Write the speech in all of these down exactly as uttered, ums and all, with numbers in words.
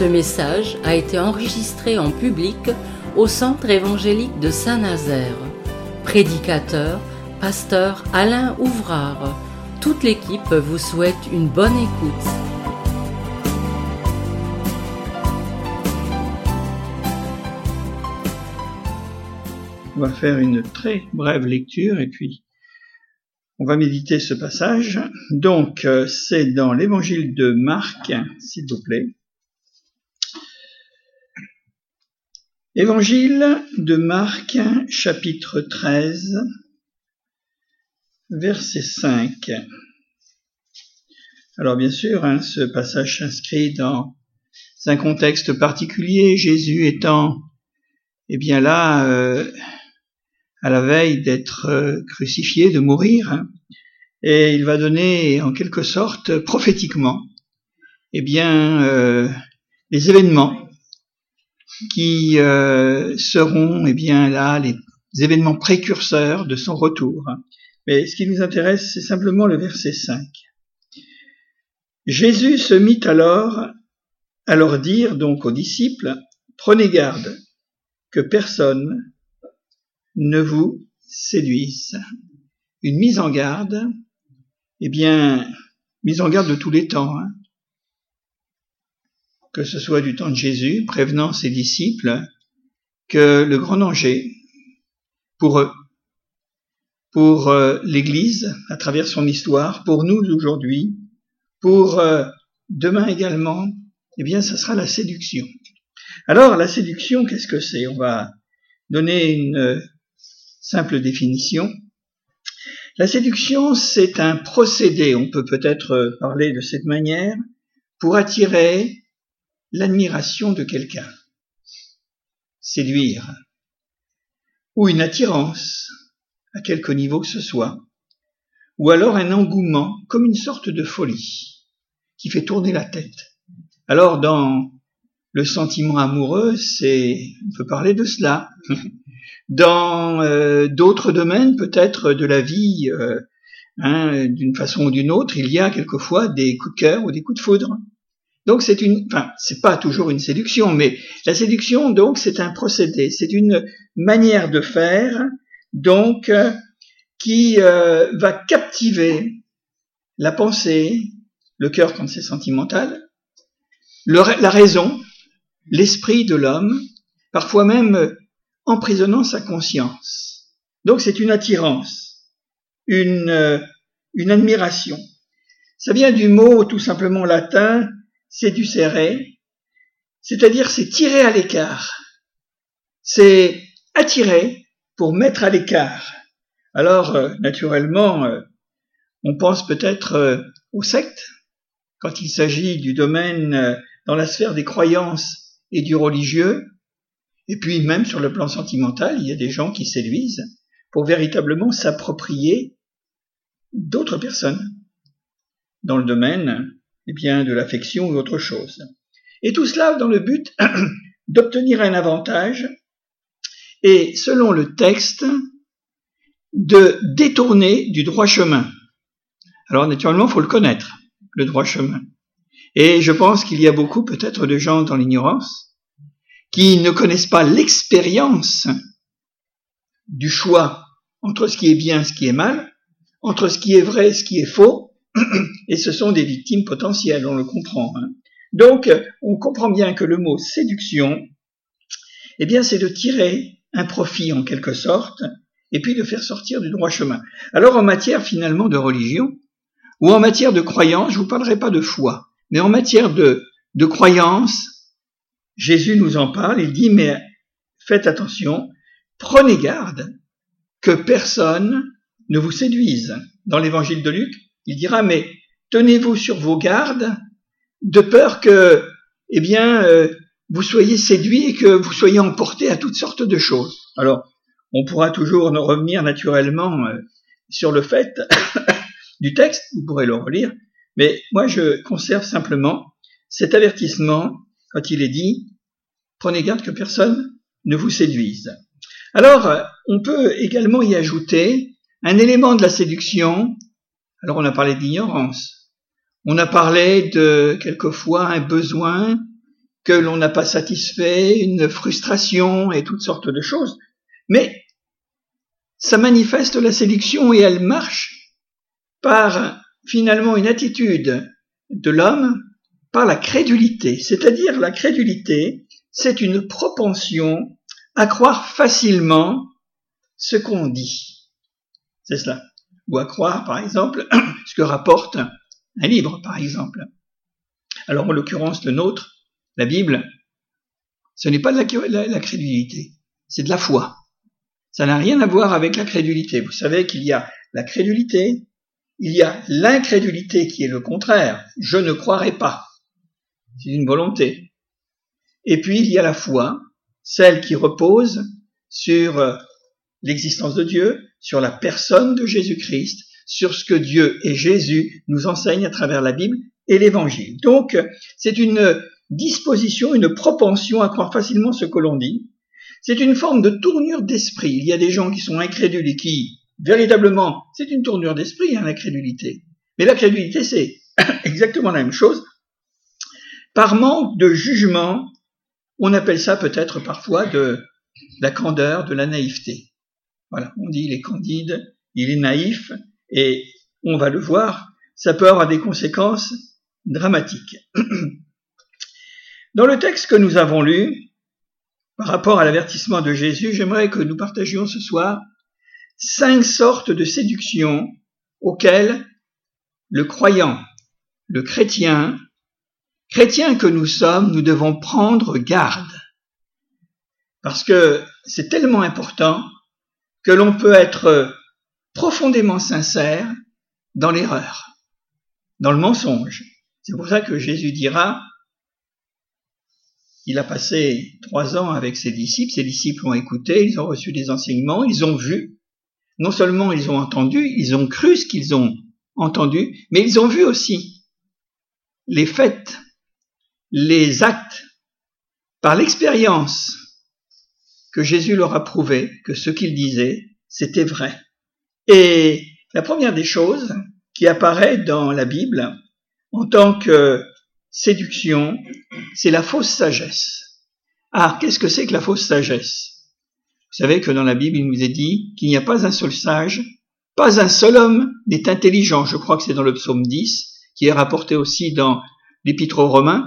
Ce message a été enregistré en public au Centre évangélique de Saint-Nazaire. Prédicateur, pasteur Alain Ouvrard. Toute l'équipe vous souhaite une bonne écoute. On va faire une très brève lecture et puis on va méditer ce passage. Donc, c'est dans l'évangile de Marc, s'il vous plaît. Évangile de Marc, chapitre treize, verset cinq. Alors bien sûr, hein, ce passage s'inscrit dans un contexte particulier, Jésus étant, eh bien là, euh, à la veille d'être euh, crucifié, de mourir, hein, et il va donner en quelque sorte prophétiquement, eh bien, euh, les événements qui euh, seront, eh bien là, les événements précurseurs de son retour. Mais ce qui nous intéresse, c'est simplement le verset cinq. Jésus se mit alors à leur dire, donc aux disciples, « Prenez garde que personne ne vous séduise. » Une mise en garde, eh bien, mise en garde de tous les temps, hein. Que ce soit du temps de Jésus, prévenant ses disciples que le grand danger pour eux, pour euh, l'Église à travers son histoire, pour nous aujourd'hui, pour euh, demain également, eh bien, ça sera la séduction. Alors, la séduction, qu'est-ce que c'est? On va donner une euh, simple définition. La séduction, c'est un procédé, on peut peut-être parler de cette manière, pour attirer l'admiration de quelqu'un, séduire, ou une attirance, à quelque niveau que ce soit, ou alors un engouement, comme une sorte de folie, qui fait tourner la tête. Alors, dans le sentiment amoureux, c'est, on peut parler de cela. Dans euh, d'autres domaines, peut-être de la vie, euh, hein, d'une façon ou d'une autre, il y a quelquefois des coups de cœur ou des coups de foudre. Donc c'est une, enfin, c'est pas toujours une séduction, mais la séduction, donc, c'est un procédé, c'est une manière de faire, donc, euh, qui euh, va captiver la pensée, le cœur quand c'est sentimental, le, la raison, l'esprit de l'homme, parfois même emprisonnant sa conscience. Donc c'est une attirance, une, euh, une admiration. Ça vient du mot tout simplement latin séducere, c'est-à-dire c'est tirer à l'écart, c'est attirer pour mettre à l'écart. Alors, euh, naturellement, euh, on pense peut-être euh, aux sectes, quand il s'agit du domaine euh, dans la sphère des croyances et du religieux, et puis même sur le plan sentimental, il y a des gens qui séduisent pour véritablement s'approprier d'autres personnes dans le domaine, eh bien, de l'affection ou autre chose. Et tout cela dans le but d'obtenir un avantage et, selon le texte, de détourner du droit chemin. Alors, naturellement, il faut le connaître, le droit chemin. Et je pense qu'il y a beaucoup, peut-être, de gens dans l'ignorance qui ne connaissent pas l'expérience du choix entre ce qui est bien et ce qui est mal, entre ce qui est vrai et ce qui est faux, et ce sont des victimes potentielles, on le comprend. Hein. Donc, on comprend bien que le mot séduction, eh bien, c'est de tirer un profit en quelque sorte, et puis de faire sortir du droit chemin. Alors, en matière finalement de religion, ou en matière de croyance, je vous parlerai pas de foi, mais en matière de, de croyance, Jésus nous en parle, il dit, mais faites attention, prenez garde que personne ne vous séduise. Dans l'évangile de Luc, il dira, mais tenez-vous sur vos gardes, de peur que, eh bien, euh, vous soyez séduits et que vous soyez emportés à toutes sortes de choses. Alors, on pourra toujours revenir naturellement euh, sur le fait du texte, vous pourrez le relire, mais moi je conserve simplement cet avertissement quand il est dit, prenez garde que personne ne vous séduise. Alors, on peut également y ajouter un élément de la séduction. Alors, on a parlé d'ignorance. On a parlé de, quelquefois, un besoin que l'on n'a pas satisfait, une frustration et toutes sortes de choses. Mais ça manifeste la séduction et elle marche par finalement une attitude de l'homme, par la crédulité. C'est-à-dire la crédulité, c'est une propension à croire facilement ce qu'on dit. C'est cela. Ou à croire, par exemple, ce que rapporte un livre, par exemple. Alors, en l'occurrence, le nôtre, la Bible, ce n'est pas de la, la, la crédulité, c'est de la foi. Ça n'a rien à voir avec la crédulité. Vous savez qu'il y a la crédulité, il y a l'incrédulité qui est le contraire. Je ne croirai pas. C'est une volonté. Et puis, il y a la foi, celle qui repose sur l'existence de Dieu, sur la personne de Jésus-Christ, sur ce que Dieu et Jésus nous enseignent à travers la Bible et l'Évangile. Donc, c'est une disposition, une propension à croire facilement ce que l'on dit. C'est une forme de tournure d'esprit. Il y a des gens qui sont incrédules et qui, véritablement, c'est une tournure d'esprit, hein, l'incrédulité. Mais la crédulité, c'est exactement la même chose. Par manque de jugement, on appelle ça peut-être parfois de la candeur, de la naïveté. Voilà, on dit il est candide, il est naïf, et on va le voir, ça peut avoir des conséquences dramatiques. Dans le texte que nous avons lu, par rapport à l'avertissement de Jésus, j'aimerais que nous partagions ce soir cinq sortes de séductions auxquelles le croyant, le chrétien, chrétien que nous sommes, nous devons prendre garde. Parce que c'est tellement important que l'on peut être profondément sincère dans l'erreur, dans le mensonge. C'est pour ça que Jésus dira, il a passé trois ans avec ses disciples, ses disciples ont écouté, ils ont reçu des enseignements, ils ont vu, non seulement ils ont entendu, ils ont cru ce qu'ils ont entendu, mais ils ont vu aussi les faits, les actes, par l'expérience que Jésus leur a prouvé que ce qu'il disait, c'était vrai. Et la première des choses qui apparaît dans la Bible en tant que séduction, c'est la fausse sagesse. Ah, qu'est-ce que c'est que la fausse sagesse? Vous savez que dans la Bible, il nous est dit qu'il n'y a pas un seul sage, pas un seul homme n'est intelligent. Je crois que c'est dans le psaume dix, qui est rapporté aussi dans l'Épître aux Romains.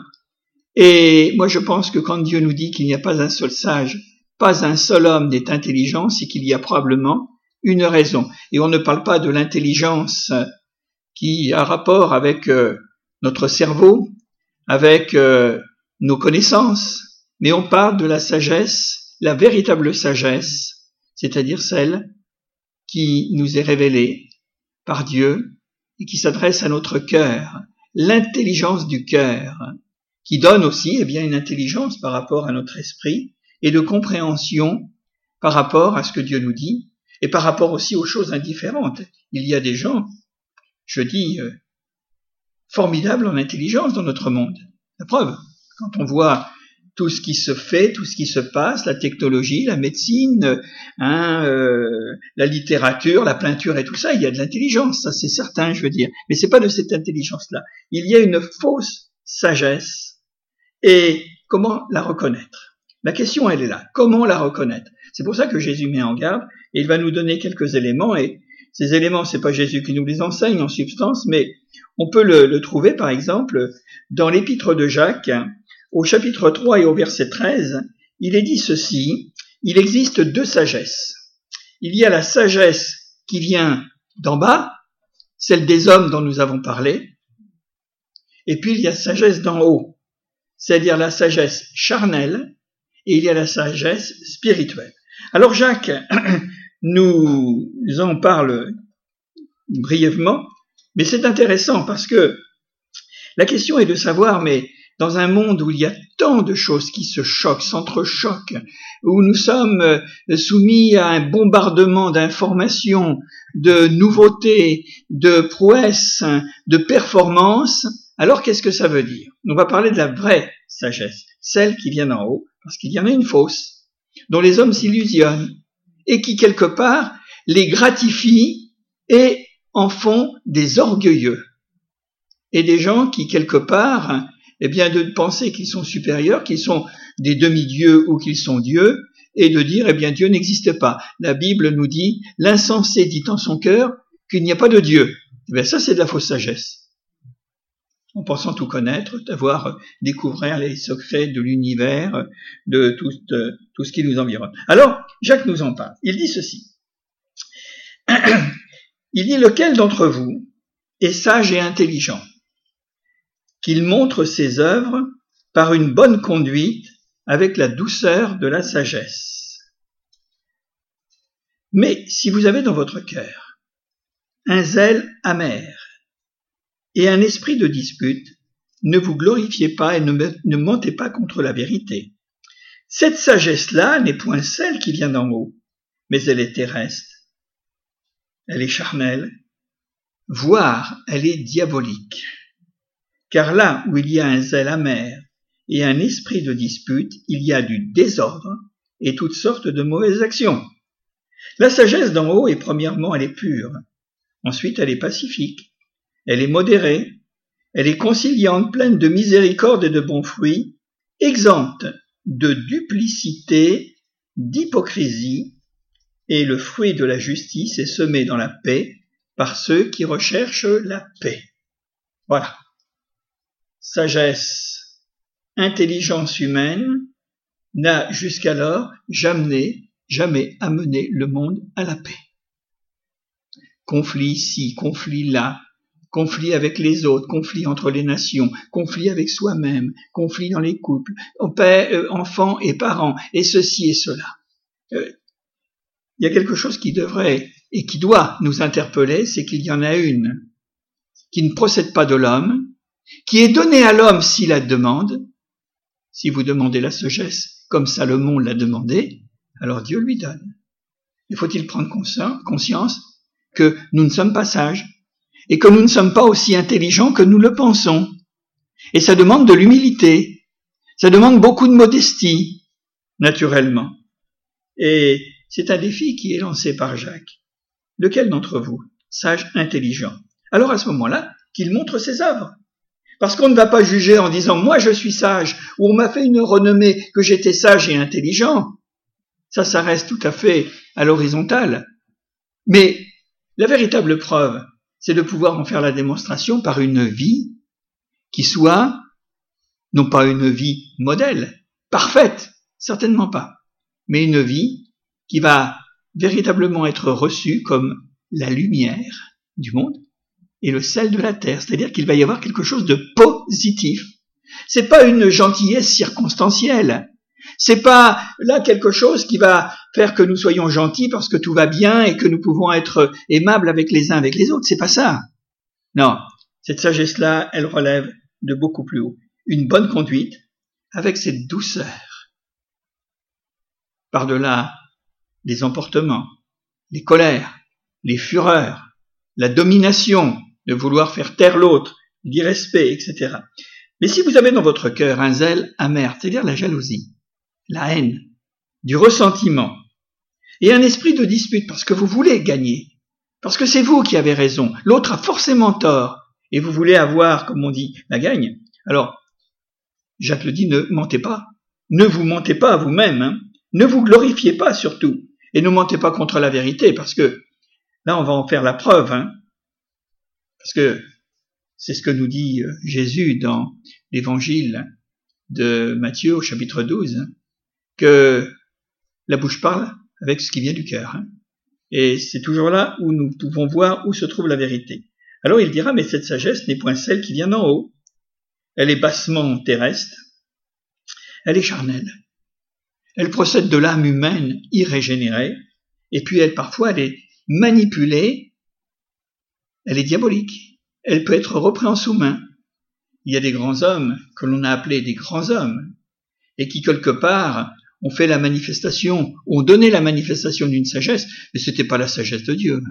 Et moi, je pense que quand Dieu nous dit qu'il n'y a pas un seul sage, pas un seul homme n'est intelligent, c'est qu'il y a probablement une raison. Et on ne parle pas de l'intelligence qui a rapport avec euh, notre cerveau, avec euh, nos connaissances, mais on parle de la sagesse, la véritable sagesse, c'est-à-dire celle qui nous est révélée par Dieu et qui s'adresse à notre cœur, l'intelligence du cœur, qui donne aussi eh bien, une intelligence par rapport à notre esprit, et de compréhension par rapport à ce que Dieu nous dit, et par rapport aussi aux choses indifférentes. Il y a des gens, je dis, euh, formidables en intelligence dans notre monde. La preuve, quand on voit tout ce qui se fait, tout ce qui se passe, la technologie, la médecine, hein, euh, la littérature, la peinture et tout ça, il y a de l'intelligence, ça c'est certain, je veux dire. Mais c'est pas de cette intelligence-là. Il y a une fausse sagesse. Et comment la reconnaître? La question, elle est là. Comment la reconnaître? C'est pour ça que Jésus met en garde et il va nous donner quelques éléments. Et ces éléments, c'est pas Jésus qui nous les enseigne en substance, mais on peut le, le trouver, par exemple, dans l'épître de Jacques, au chapitre trois et au verset treize. Il est dit ceci, il existe deux sagesses. Il y a la sagesse qui vient d'en bas, celle des hommes dont nous avons parlé, et puis il y a la sagesse d'en haut, c'est-à-dire la sagesse charnelle, et il y a la sagesse spirituelle. Alors Jacques nous en parle brièvement, mais c'est intéressant parce que la question est de savoir, mais dans un monde où il y a tant de choses qui se choquent, s'entrechoquent, où nous sommes soumis à un bombardement d'informations, de nouveautés, de prouesses, de performances, alors qu'est-ce que ça veut dire? On va parler de la vraie sagesse, celle qui vient d'en haut, parce qu'il y en a une fausse, dont les hommes s'illusionnent, et qui quelque part les gratifie et en font des orgueilleux, et des gens qui quelque part eh bien, de penser qu'ils sont supérieurs, qu'ils sont des demi-dieux ou qu'ils sont dieux, et de dire, eh bien, Dieu n'existe pas. La Bible nous dit, l'insensé dit en son cœur qu'il n'y a pas de Dieu. Eh bien, ça, c'est de la fausse sagesse. En pensant tout connaître, d'avoir découvert les secrets de l'univers, de tout, de tout ce qui nous environne. Alors, Jacques nous en parle. Il dit ceci. Il dit, lequel d'entre vous est sage et intelligent, qu'il montre ses œuvres par une bonne conduite avec la douceur de la sagesse. Mais si vous avez dans votre cœur un zèle amer et un esprit de dispute, ne vous glorifiez pas et ne, ne mentez pas contre la vérité. Cette sagesse-là n'est point celle qui vient d'en haut, mais elle est terrestre, elle est charnelle, voire elle est diabolique. Car là où il y a un zèle amer et un esprit de dispute, il y a du désordre et toutes sortes de mauvaises actions. La sagesse d'en haut est premièrement, elle est pure. Ensuite, elle est pacifique. Elle est modérée. Elle est conciliante, pleine de miséricorde et de bons fruits, exempte de duplicité, d'hypocrisie, et le fruit de la justice est semé dans la paix par ceux qui recherchent la paix. Voilà. Sagesse, intelligence humaine n'a jusqu'alors jamais, jamais amené le monde à la paix. Conflit ici, conflit là, conflit avec les autres, conflit entre les nations, conflit avec soi-même, conflit dans les couples, père, euh, enfants et parents, et ceci et cela. Euh, il y a quelque chose qui devrait et qui doit nous interpeller, c'est qu'il y en a une qui ne procède pas de l'homme, qui est donnée à l'homme s'il la demande. Si vous demandez la sagesse comme Salomon l'a demandé, alors Dieu lui donne. Il faut-il prendre conscience que nous ne sommes pas sages et que nous ne sommes pas aussi intelligents que nous le pensons. Et ça demande de l'humilité, ça demande beaucoup de modestie, naturellement. Et c'est un défi qui est lancé par Jacques. Lequel d'entre vous, sage, intelligent? Alors à ce moment-là, qu'il montre ses œuvres. Parce qu'on ne va pas juger en disant « moi je suis sage » ou « on m'a fait une renommée que j'étais sage et intelligent ». Ça, ça reste tout à fait à l'horizontale. Mais la véritable preuve, c'est de pouvoir en faire la démonstration par une vie qui soit, non pas une vie modèle, parfaite, certainement pas, mais une vie qui va véritablement être reçue comme la lumière du monde et le sel de la terre, c'est-à-dire qu'il va y avoir quelque chose de positif. C'est pas une gentillesse circonstancielle. C'est pas là quelque chose qui va faire que nous soyons gentils parce que tout va bien et que nous pouvons être aimables avec les uns avec les autres. C'est pas ça. Non. Cette sagesse-là, elle relève de beaucoup plus haut. Une bonne conduite avec cette douceur. Par-delà les emportements, les colères, les fureurs, la domination, de vouloir faire taire l'autre, l'irrespect, et cetera. Mais si vous avez dans votre cœur un zèle amer, c'est-à-dire la jalousie, la haine, du ressentiment, et un esprit de dispute parce que vous voulez gagner, parce que c'est vous qui avez raison, l'autre a forcément tort, et vous voulez avoir, comme on dit, la gagne, alors, Jacques le dit, ne mentez pas, ne vous mentez pas à vous-même, hein. Ne vous glorifiez pas surtout, et ne mentez pas contre la vérité, parce que là on va en faire la preuve, hein. Parce que c'est ce que nous dit Jésus dans l'évangile de Matthieu au chapitre douze, que la bouche parle avec ce qui vient du cœur. Et c'est toujours là où nous pouvons voir où se trouve la vérité. Alors il dira, mais cette sagesse n'est point celle qui vient d'en haut. Elle est bassement terrestre, elle est charnelle. Elle procède de l'âme humaine irrégénérée, et puis elle parfois elle est manipulée. Elle est diabolique. Elle peut être reprise en sous-main. Il y a des grands hommes que l'on a appelés des grands hommes et qui, quelque part, ont fait la manifestation, ont donné la manifestation d'une sagesse, mais c'était pas la sagesse de Dieu.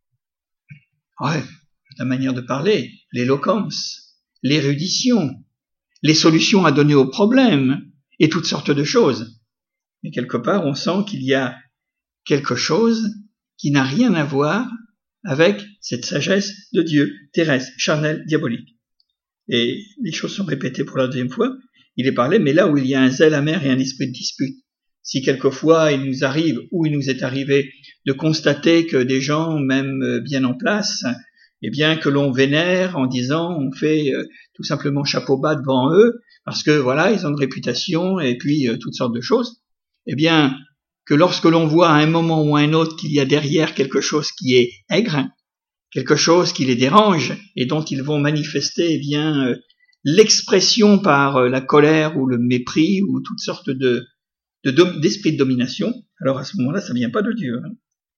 Ouais, la manière de parler, l'éloquence, l'érudition, les solutions à donner aux problèmes et toutes sortes de choses. Mais quelque part, on sent qu'il y a quelque chose qui n'a rien à voir avec cette sagesse de Dieu, terrestre, charnelle, diabolique. et les choses sont répétées pour la deuxième fois, il est parlé, mais là où il y a un zèle amer et un esprit de dispute. Si quelquefois il nous arrive, ou il nous est arrivé, de constater que des gens, même bien en place, eh bien que l'on vénère en disant, on fait euh, tout simplement chapeau bas devant eux, parce que voilà, ils ont une réputation, et puis euh, toutes sortes de choses, eh bien que lorsque l'on voit à un moment ou à un autre qu'il y a derrière quelque chose qui est aigre, quelque chose qui les dérange, et dont ils vont manifester eh bien euh, l'expression par euh, la colère ou le mépris, ou toutes sortes de De dom- d'esprit de domination, alors à ce moment-là, ça vient pas de Dieu. Hein.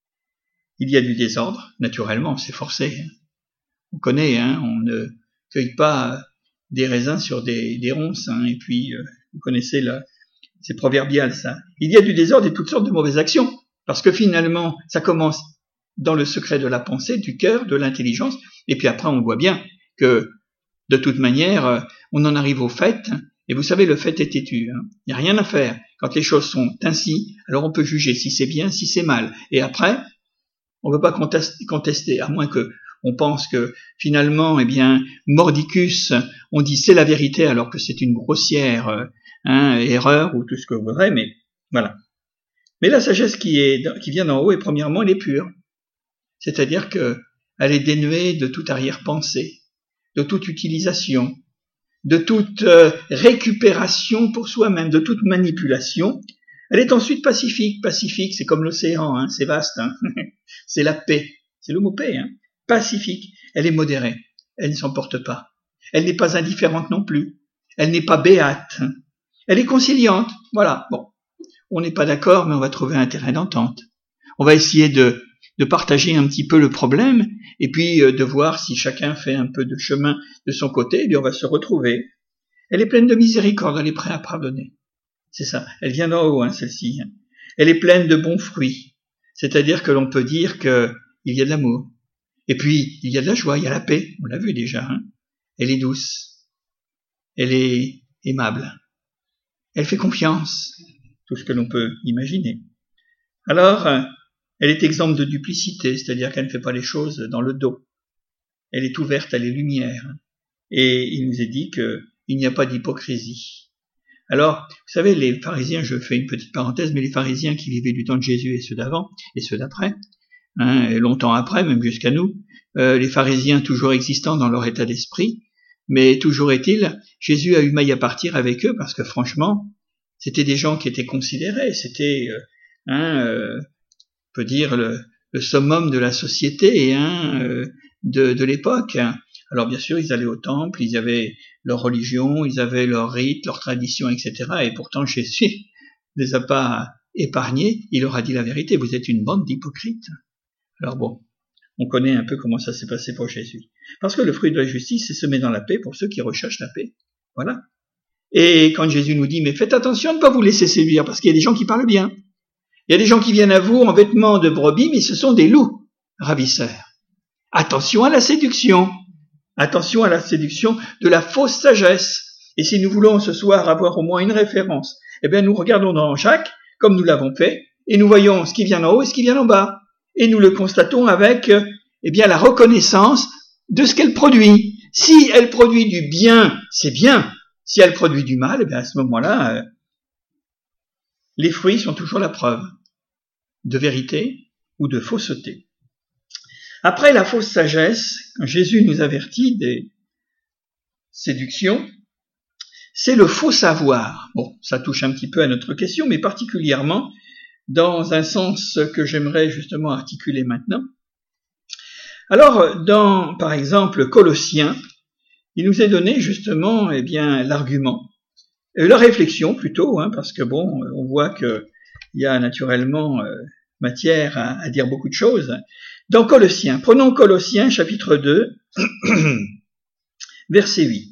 Il y a du désordre, naturellement, c'est forcé. Hein. On connaît, hein, on ne cueille pas des raisins sur des, des ronces, hein, et puis euh, vous connaissez, là, c'est proverbial ça. Il y a du désordre et toutes sortes de mauvaises actions, parce que finalement, ça commence dans le secret de la pensée, du cœur, de l'intelligence, et puis après on voit bien que, de toute manière, on en arrive au fait. Et vous savez, le fait est têtu. Hein. Il n'y a rien à faire. Quand les choses sont ainsi, alors on peut juger si c'est bien, si c'est mal. Et après, on ne peut pas contester, à moins que on pense que finalement, eh bien, mordicus, on dit c'est la vérité alors que c'est une grossière hein, erreur ou tout ce que vous voudrez, mais voilà. Mais la sagesse qui, est, qui vient d'en haut, est premièrement, elle est pure. C'est-à-dire que elle est dénuée de toute arrière-pensée, de toute utilisation, de toute euh, récupération pour soi-même, de toute manipulation. Elle est ensuite pacifique. Pacifique, c'est comme l'océan, hein, c'est vaste. Hein. C'est la paix. C'est le mot paix. Hein. Pacifique. Elle est modérée. Elle ne s'emporte pas. Elle n'est pas indifférente non plus. Elle n'est pas béate. Hein. Elle est conciliante. Voilà. Bon. On n'est pas d'accord, mais on va trouver un terrain d'entente. On va essayer de, de partager un petit peu le problème, et puis euh, de voir si chacun fait un peu de chemin de son côté, et puis on va se retrouver. Elle est pleine de miséricorde, elle est prête à pardonner. C'est ça, elle vient d'en haut, hein, celle-ci. Elle est pleine de bons fruits, c'est-à-dire que l'on peut dire qu'il y a de l'amour. Et puis, il y a de la joie, il y a la paix, on l'a vu déjà. Hein. Elle est douce, elle est aimable, elle fait confiance, tout ce que l'on peut imaginer. Alors, elle est exempte de duplicité, c'est-à-dire qu'elle ne fait pas les choses dans le dos. Elle est ouverte à les lumières. Et il nous est dit qu'il n'y a pas d'hypocrisie. Alors, vous savez, les pharisiens, je fais une petite parenthèse, mais les pharisiens qui vivaient du temps de Jésus et ceux d'avant, et ceux d'après, hein, et longtemps après, même jusqu'à nous, euh, les pharisiens toujours existants dans leur état d'esprit, mais toujours est-il, Jésus a eu maille à partir avec eux, parce que franchement, c'était des gens qui étaient considérés, c'était, euh, hein, euh, on peut dire, le, le summum de la société hein, euh, de, de l'époque. Alors bien sûr, ils allaient au temple, ils avaient leur religion, ils avaient leurs rites, leurs traditions, et cetera. Et pourtant, Jésus ne les a pas épargnés, il leur a dit la vérité, vous êtes une bande d'hypocrites. Alors bon, on connaît un peu comment ça s'est passé pour Jésus. Parce que le fruit de la justice, c'est semer dans la paix pour ceux qui recherchent la paix. Voilà. Et quand Jésus nous dit, mais faites attention de ne pas vous laisser séduire, parce qu'il y a des gens qui parlent bien. Il y a des gens qui viennent à vous en vêtements de brebis, mais ce sont des loups ravisseurs. Attention à la séduction. Attention à la séduction de la fausse sagesse. Et si nous voulons ce soir avoir au moins une référence, eh bien nous regardons dans Jacques, comme nous l'avons fait, et nous voyons ce qui vient en haut et ce qui vient en bas. Et nous le constatons avec eh bien la reconnaissance de ce qu'elle produit. Si elle produit du bien, c'est bien. Si elle produit du mal, eh bien à ce moment-là, euh, les fruits sont toujours la preuve de vérité ou de fausseté. Après la fausse sagesse, quand Jésus nous avertit des séductions, c'est le faux savoir. Bon, ça touche un petit peu à notre question, mais particulièrement dans un sens que j'aimerais justement articuler maintenant. Alors, dans, par exemple, Colossiens, il nous est donné justement, eh bien, l'argument, euh, la réflexion plutôt, hein, parce que bon, on voit que il y a naturellement euh, matière à, à dire beaucoup de choses. Dans Colossiens, prenons Colossiens chapitre deux, verset huit.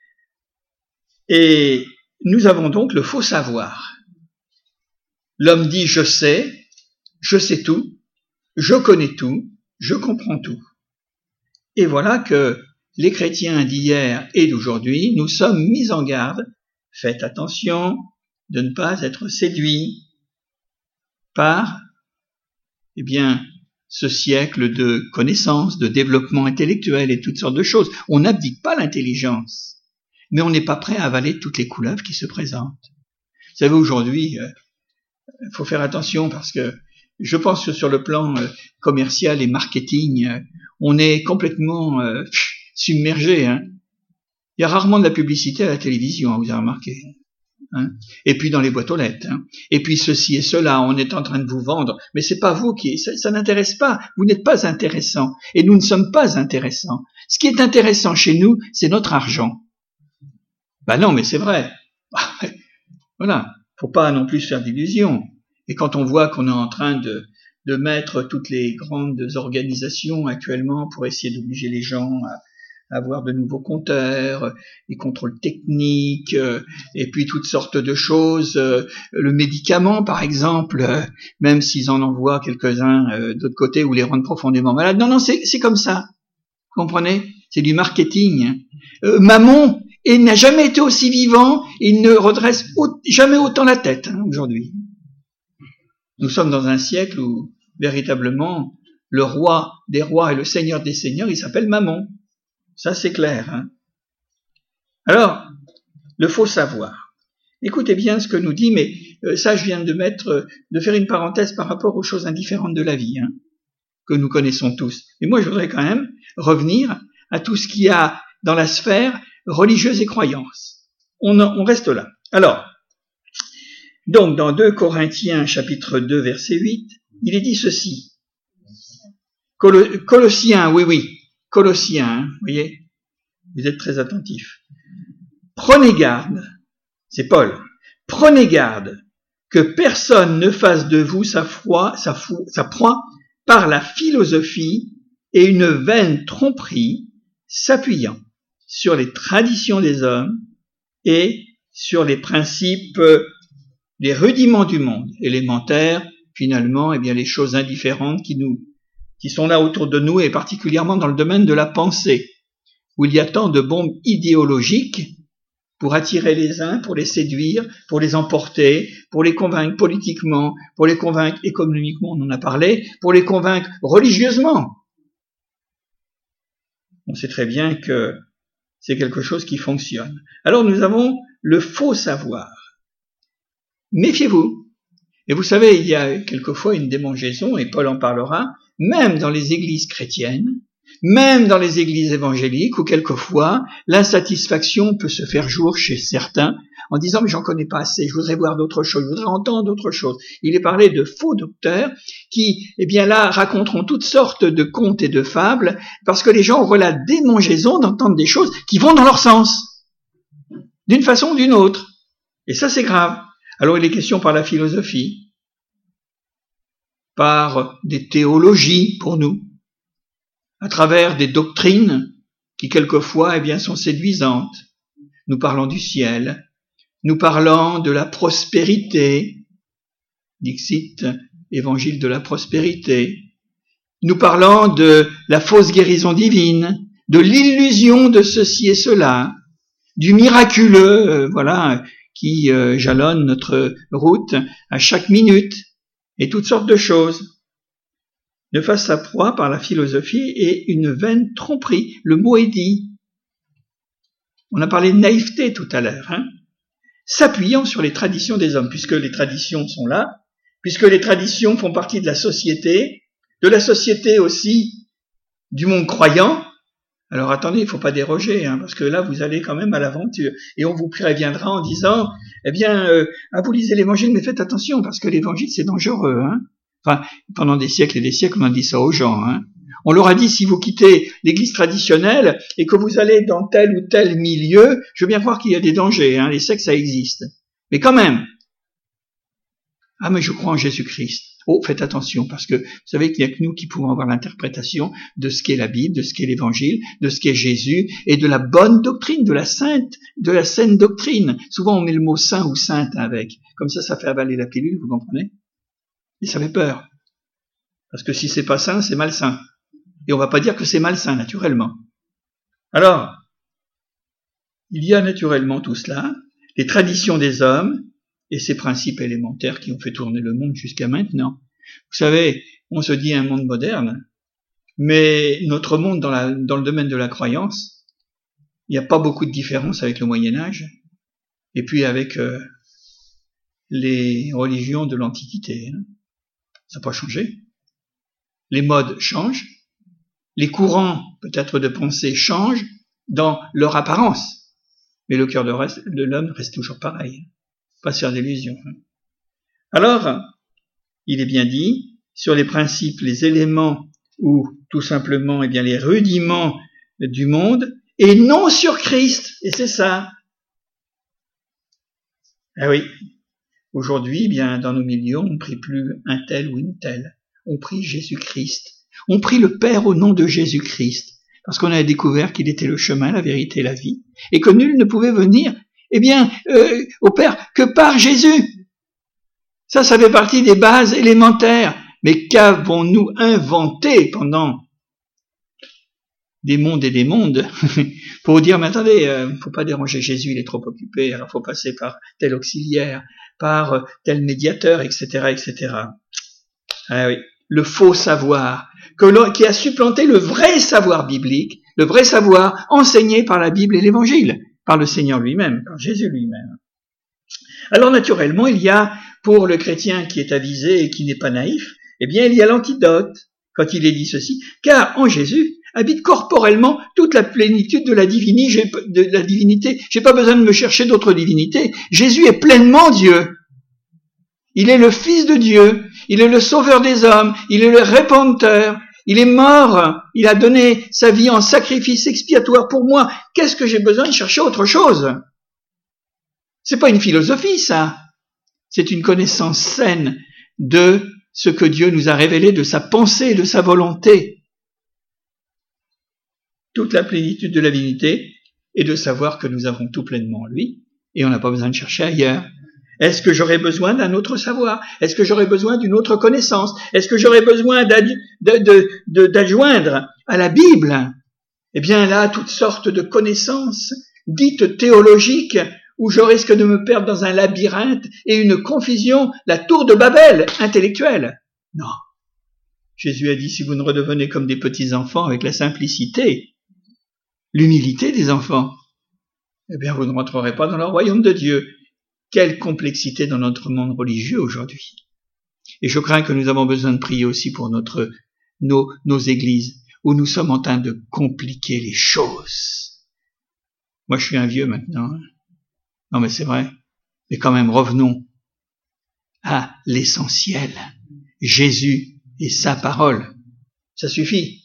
Et nous avons donc le faux savoir. L'homme dit « je sais, je sais tout, je connais tout, je comprends tout ». Et voilà que les chrétiens d'hier et d'aujourd'hui, nous sommes mis en garde. Faites attention de ne pas être séduits par, eh bien, ce siècle de connaissances, de développement intellectuel et toutes sortes de choses. On n'abdique pas l'intelligence, mais on n'est pas prêt à avaler toutes les couleuvres qui se présentent. Vous savez, aujourd'hui, il euh, faut faire attention parce que je pense que sur le plan euh, commercial et marketing, euh, on est complètement euh, submergé. Hein. Il y a rarement de la publicité à la télévision, hein, vous avez remarqué. Hein. Et puis dans les boîtes aux lettres. Hein. Et puis ceci et cela, on est en train de vous vendre. Mais c'est pas vous qui... Ça, ça n'intéresse pas. Vous n'êtes pas intéressant. Et nous ne sommes pas intéressants. Ce qui est intéressant chez nous, c'est notre argent. Ben non, mais c'est vrai. Voilà. Faut pas non plus se faire d'illusions. Et quand on voit qu'on est en train de, de mettre toutes les grandes organisations actuellement pour essayer d'obliger les gens à avoir de nouveaux compteurs, les contrôles techniques, et puis toutes sortes de choses. Le médicament, par exemple, même s'ils en envoient quelques-uns d'autre côté ou les rendent profondément malades. Non, non, c'est, c'est comme ça. Vous comprenez? C'est du marketing. Euh, Mammon, il n'a jamais été aussi vivant, il ne redresse au, jamais autant la tête hein, aujourd'hui. Nous sommes dans un siècle où, véritablement, le roi des rois et le seigneur des seigneurs, il s'appelle Mammon. Ça, c'est clair. Hein. Alors, le faux savoir. Écoutez bien ce que nous dit, mais euh, ça, je viens de mettre, euh, de faire une parenthèse par rapport aux choses indifférentes de la vie, hein, que nous connaissons tous. Et moi, je voudrais quand même revenir à tout ce qu'il y a dans la sphère religieuse et croyance. On, on reste là. Alors, donc, dans deux Corinthiens, chapitre deux, verset huit, il est dit ceci. Col- Colossiens, oui, oui. Colossiens, hein, vous voyez, vous êtes très attentifs. Prenez garde, c'est Paul, prenez garde que personne ne fasse de vous sa foi, sa, fou, sa proie par la philosophie et une vaine tromperie s'appuyant sur les traditions des hommes et sur les principes, les rudiments du monde élémentaires, finalement, eh bien, les choses indifférentes qui nous qui sont là autour de nous, et particulièrement dans le domaine de la pensée, où il y a tant de bombes idéologiques pour attirer les uns, pour les séduire, pour les emporter, pour les convaincre politiquement, pour les convaincre économiquement, on en a parlé, pour les convaincre religieusement. On sait très bien que c'est quelque chose qui fonctionne. Alors nous avons le faux savoir. Méfiez-vous. Et vous savez, il y a quelquefois une démangeaison, et Paul en parlera, même dans les églises chrétiennes, même dans les églises évangéliques, où quelquefois l'insatisfaction peut se faire jour chez certains, en disant « mais j'en connais pas assez, je voudrais voir d'autres choses, je voudrais entendre d'autres choses ». Il est parlé de faux docteurs qui, eh bien là, raconteront toutes sortes de contes et de fables, parce que les gens auront la démangeaison d'entendre des choses qui vont dans leur sens, d'une façon ou d'une autre. Et ça, c'est grave. Alors il est question par la philosophie, par des théologies pour nous, à travers des doctrines qui quelquefois eh bien, sont séduisantes. Nous parlons du ciel, nous parlons de la prospérité, dixit, évangile de la prospérité. Nous parlons de la fausse guérison divine, de l'illusion de ceci et cela, du miraculeux, euh, voilà, qui euh, jalonne notre route à chaque minute, et toutes sortes de choses. Ne fasse sa proie par la philosophie et une vaine tromperie. Le mot est dit. On a parlé de naïveté tout à l'heure, hein, s'appuyant sur les traditions des hommes, puisque les traditions sont là, puisque les traditions font partie de la société, de la société aussi du monde croyant. Alors attendez, il ne faut pas déroger, hein, parce que là, vous allez quand même à l'aventure. Et on vous préviendra en disant, eh bien, euh, ah, vous lisez l'évangile, mais faites attention, parce que l'évangile, c'est dangereux. Hein. Enfin, pendant des siècles et des siècles, on a dit ça aux gens. Hein. On leur a dit, si vous quittez l'église traditionnelle et que vous allez dans tel ou tel milieu, je veux bien croire qu'il y a des dangers, hein, les sectes, ça existe. Mais quand même, ah, mais je crois en Jésus-Christ. Oh, faites attention, parce que vous savez qu'il n'y a que nous qui pouvons avoir l'interprétation de ce qu'est la Bible, de ce qu'est l'Évangile, de ce qu'est Jésus, et de la bonne doctrine, de la sainte, de la saine doctrine. Souvent, on met le mot saint ou sainte avec. Comme ça, ça fait avaler la pilule, vous comprenez? Et ça fait peur. Parce que si c'est pas saint, c'est malsain. Et on va pas dire que c'est malsain, naturellement. Alors, il y a naturellement tout cela, les traditions des hommes, et ces principes élémentaires qui ont fait tourner le monde jusqu'à maintenant. Vous savez, on se dit un monde moderne, mais notre monde dans, la, dans le domaine de la croyance, il n'y a pas beaucoup de différence avec le Moyen-Âge, et puis avec euh, les religions de l'Antiquité. Hein. Ça n'a pas changé. Les modes changent, les courants peut-être de pensée changent dans leur apparence, mais le cœur de, reste, de l'homme reste toujours pareil. Pas se faire d'illusions. Alors, il est bien dit, sur les principes, les éléments ou tout simplement eh bien, les rudiments du monde, et non sur Christ. Et c'est ça. Ah oui. Aujourd'hui, eh bien, dans nos milieux, on ne prie plus un tel ou une telle. On prie Jésus-Christ. On prie le Père au nom de Jésus-Christ. Parce qu'on a découvert qu'il était le chemin, la vérité et la vie. Et que nul ne pouvait venir, eh bien, euh, au Père que par Jésus. Ça, ça fait partie des bases élémentaires. Mais qu'avons-nous inventé pendant des mondes et des mondes pour dire, mais attendez, euh, faut pas déranger Jésus, il est trop occupé, alors faut passer par tel auxiliaire, par tel médiateur, et cetera, et cetera. Ah oui, le faux savoir, que qui a supplanté le vrai savoir biblique, le vrai savoir enseigné par la Bible et l'Évangile, par le Seigneur lui-même, par Jésus lui-même. Alors naturellement, il y a, pour le chrétien qui est avisé et qui n'est pas naïf, eh bien, il y a l'antidote, quand il est dit ceci, car en Jésus habite corporellement toute la plénitude de la, divini, j'ai, de la divinité. J'ai pas besoin de me chercher d'autres divinités. Jésus est pleinement Dieu. Il est le Fils de Dieu. Il est le Sauveur des hommes. Il est le Rédempteur. Il est mort. Il a donné sa vie en sacrifice expiatoire pour moi. Qu'est-ce que j'ai besoin de chercher autre chose? C'est pas une philosophie, ça. C'est une connaissance saine de ce que Dieu nous a révélé, de sa pensée et de sa volonté. Toute la plénitude de la divinité et de savoir que nous avons tout pleinement en lui et on n'a pas besoin de chercher ailleurs. Est-ce que j'aurais besoin d'un autre savoir? Est-ce que j'aurais besoin d'une autre connaissance? Est-ce que j'aurais besoin d'adjoindre de, de, de, d'adjoindre à la Bible, eh bien là, toutes sortes de connaissances dites théologiques où je risque de me perdre dans un labyrinthe et une confusion, la tour de Babel intellectuelle? Non. Jésus a dit, si vous ne redevenez comme des petits enfants avec la simplicité, l'humilité des enfants, eh bien vous ne rentrerez pas dans le royaume de Dieu. Quelle complexité dans notre monde religieux aujourd'hui. Et je crains que nous avons besoin de prier aussi pour notre, nos, nos églises, où nous sommes en train de compliquer les choses. Moi je suis un vieux maintenant. Non mais c'est vrai. Mais quand même revenons à l'essentiel. Jésus et sa parole. Ça suffit.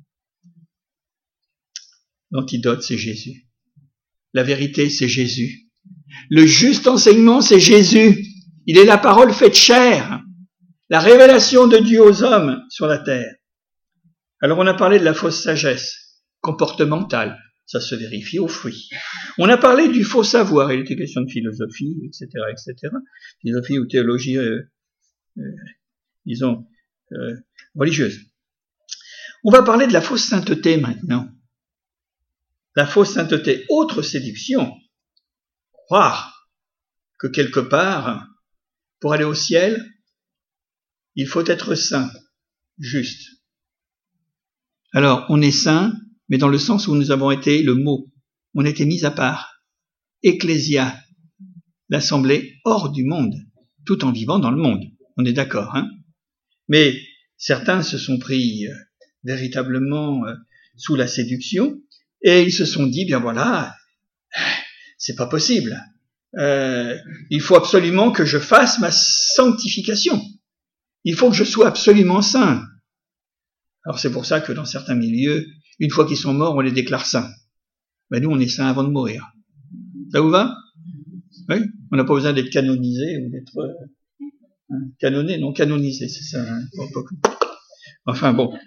L'antidote, c'est Jésus. La vérité, c'est Jésus. Le juste enseignement, c'est Jésus. Il est la parole faite chair. La révélation de Dieu aux hommes sur la terre. Alors on a parlé de la fausse sagesse comportementale. Ça se vérifie aux fruits. On a parlé du faux savoir. Il était question de philosophie, et cetera, et cetera. Philosophie ou théologie, euh, euh, disons, euh, religieuse. On va parler de la fausse sainteté maintenant. La fausse sainteté, autre séduction, croire que quelque part, pour aller au ciel, il faut être saint, juste. Alors, on est saint, mais dans le sens où nous avons été, le mot, on a été mis à part. Ecclésia, l'assemblée hors du monde, tout en vivant dans le monde. On est d'accord, hein? Mais certains se sont pris euh, véritablement euh, sous la séduction, et ils se sont dit, bien voilà, c'est pas possible. Euh, il faut absolument que je fasse ma sanctification. Il faut que je sois absolument saint. Alors c'est pour ça que dans certains milieux, une fois qu'ils sont morts, on les déclare saints. Ben nous, on est saints avant de mourir. Ça vous va? Oui? On n'a pas besoin d'être canonisé ou d'être euh, hein, canoné, non canonisé, c'est ça. Hein, enfin bon,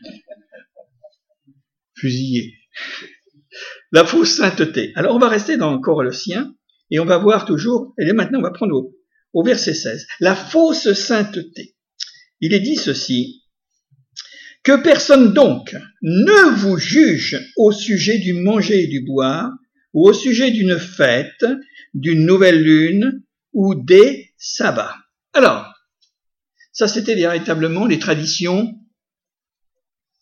fusillé. La fausse sainteté. Alors on va rester dans Colossiens et on va voir toujours, et là maintenant on va prendre au, au verset seize, la fausse sainteté. Il est dit ceci, que personne donc ne vous juge au sujet du manger et du boire, ou au sujet d'une fête, d'une nouvelle lune, ou des sabbats. Alors, ça c'était véritablement les traditions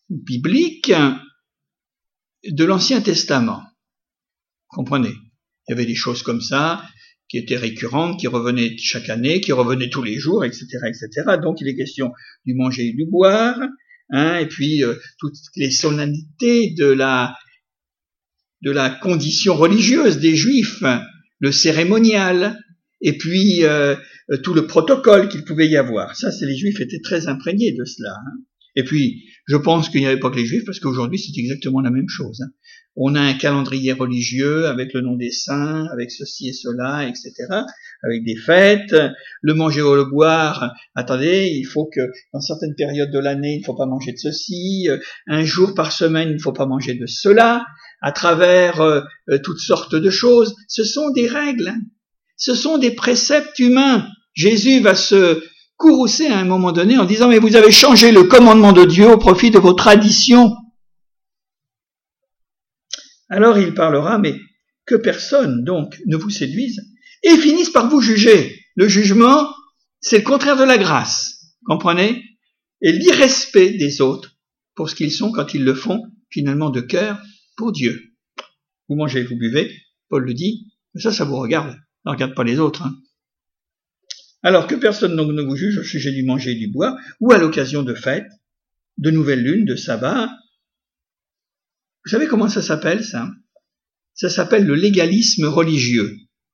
biblique de l'Ancien Testament. Comprenez? Il y avait des choses comme ça, qui étaient récurrentes, qui revenaient chaque année, qui revenaient tous les jours, et cetera, et cetera. Donc, il est question du manger et du boire, hein, et puis euh, toutes les solennités de la de la condition religieuse des Juifs, le cérémonial, et puis euh, tout le protocole qu'il pouvait y avoir. Ça, c'est les Juifs étaient très imprégnés de cela. Hein. Et puis, je pense qu'il n'y avait pas que les Juifs, parce qu'aujourd'hui, c'est exactement la même chose. Hein. On a un calendrier religieux avec le nom des saints, avec ceci et cela, et cetera, avec des fêtes, le manger ou le boire. Attendez, il faut que, dans certaines périodes de l'année, il ne faut pas manger de ceci, un jour par semaine, il ne faut pas manger de cela, à travers euh, toutes sortes de choses. Ce sont des règles, hein. Ce sont des préceptes humains. Jésus va se courroucer à un moment donné en disant « Mais vous avez changé le commandement de Dieu au profit de vos traditions. » Alors il parlera, mais que personne donc ne vous séduise et finisse par vous juger. Le jugement, c'est le contraire de la grâce, comprenez? Et l'irrespect des autres pour ce qu'ils sont quand ils le font finalement de cœur pour Dieu. Vous mangez, vous buvez, Paul le dit, mais ça, ça vous regarde, ne regarde pas les autres. Hein. Alors que personne donc ne vous juge au sujet du manger et du boire, ou à l'occasion de fêtes, de nouvelles lunes, de sabbats. Vous savez comment ça s'appelle, ça? Ça s'appelle le légalisme religieux.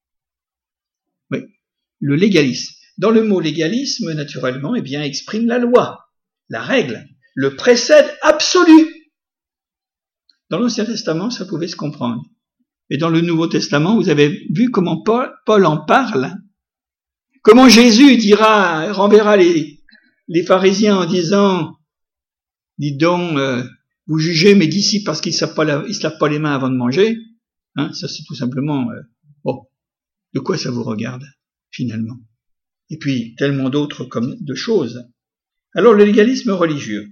Oui, le légalisme. Dans le mot légalisme, naturellement, eh bien, exprime la loi, la règle, le précède absolu. Dans l'Ancien Testament, ça pouvait se comprendre. Et dans le Nouveau Testament, vous avez vu comment Paul, Paul en parle. Comment Jésus dira, renverra les, les pharisiens en disant, dites donc, euh, vous jugez mes disciples parce qu'ils ne savent pas la, ils se lavent pas les mains avant de manger. Hein, ça c'est tout simplement, euh, bon, de quoi ça vous regarde, finalement. Et puis, tellement d'autres comme de choses. Alors, le légalisme religieux.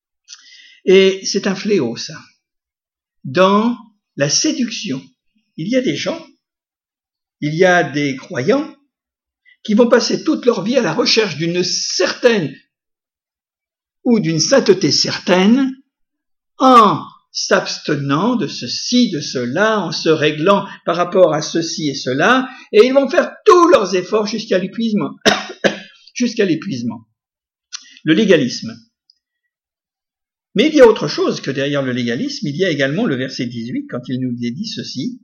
Et c'est un fléau, ça. Dans la séduction, il y a des gens, il y a des croyants qui vont passer toute leur vie à la recherche d'une certaine ou d'une sainteté certaine en s'abstenant de ceci, de cela, en se réglant par rapport à ceci et cela, et ils vont faire tous leurs efforts jusqu'à l'épuisement. jusqu'à l'épuisement. Le légalisme. Mais il y a autre chose que derrière le légalisme, il y a également le verset dix-huit, quand il nous dit ceci,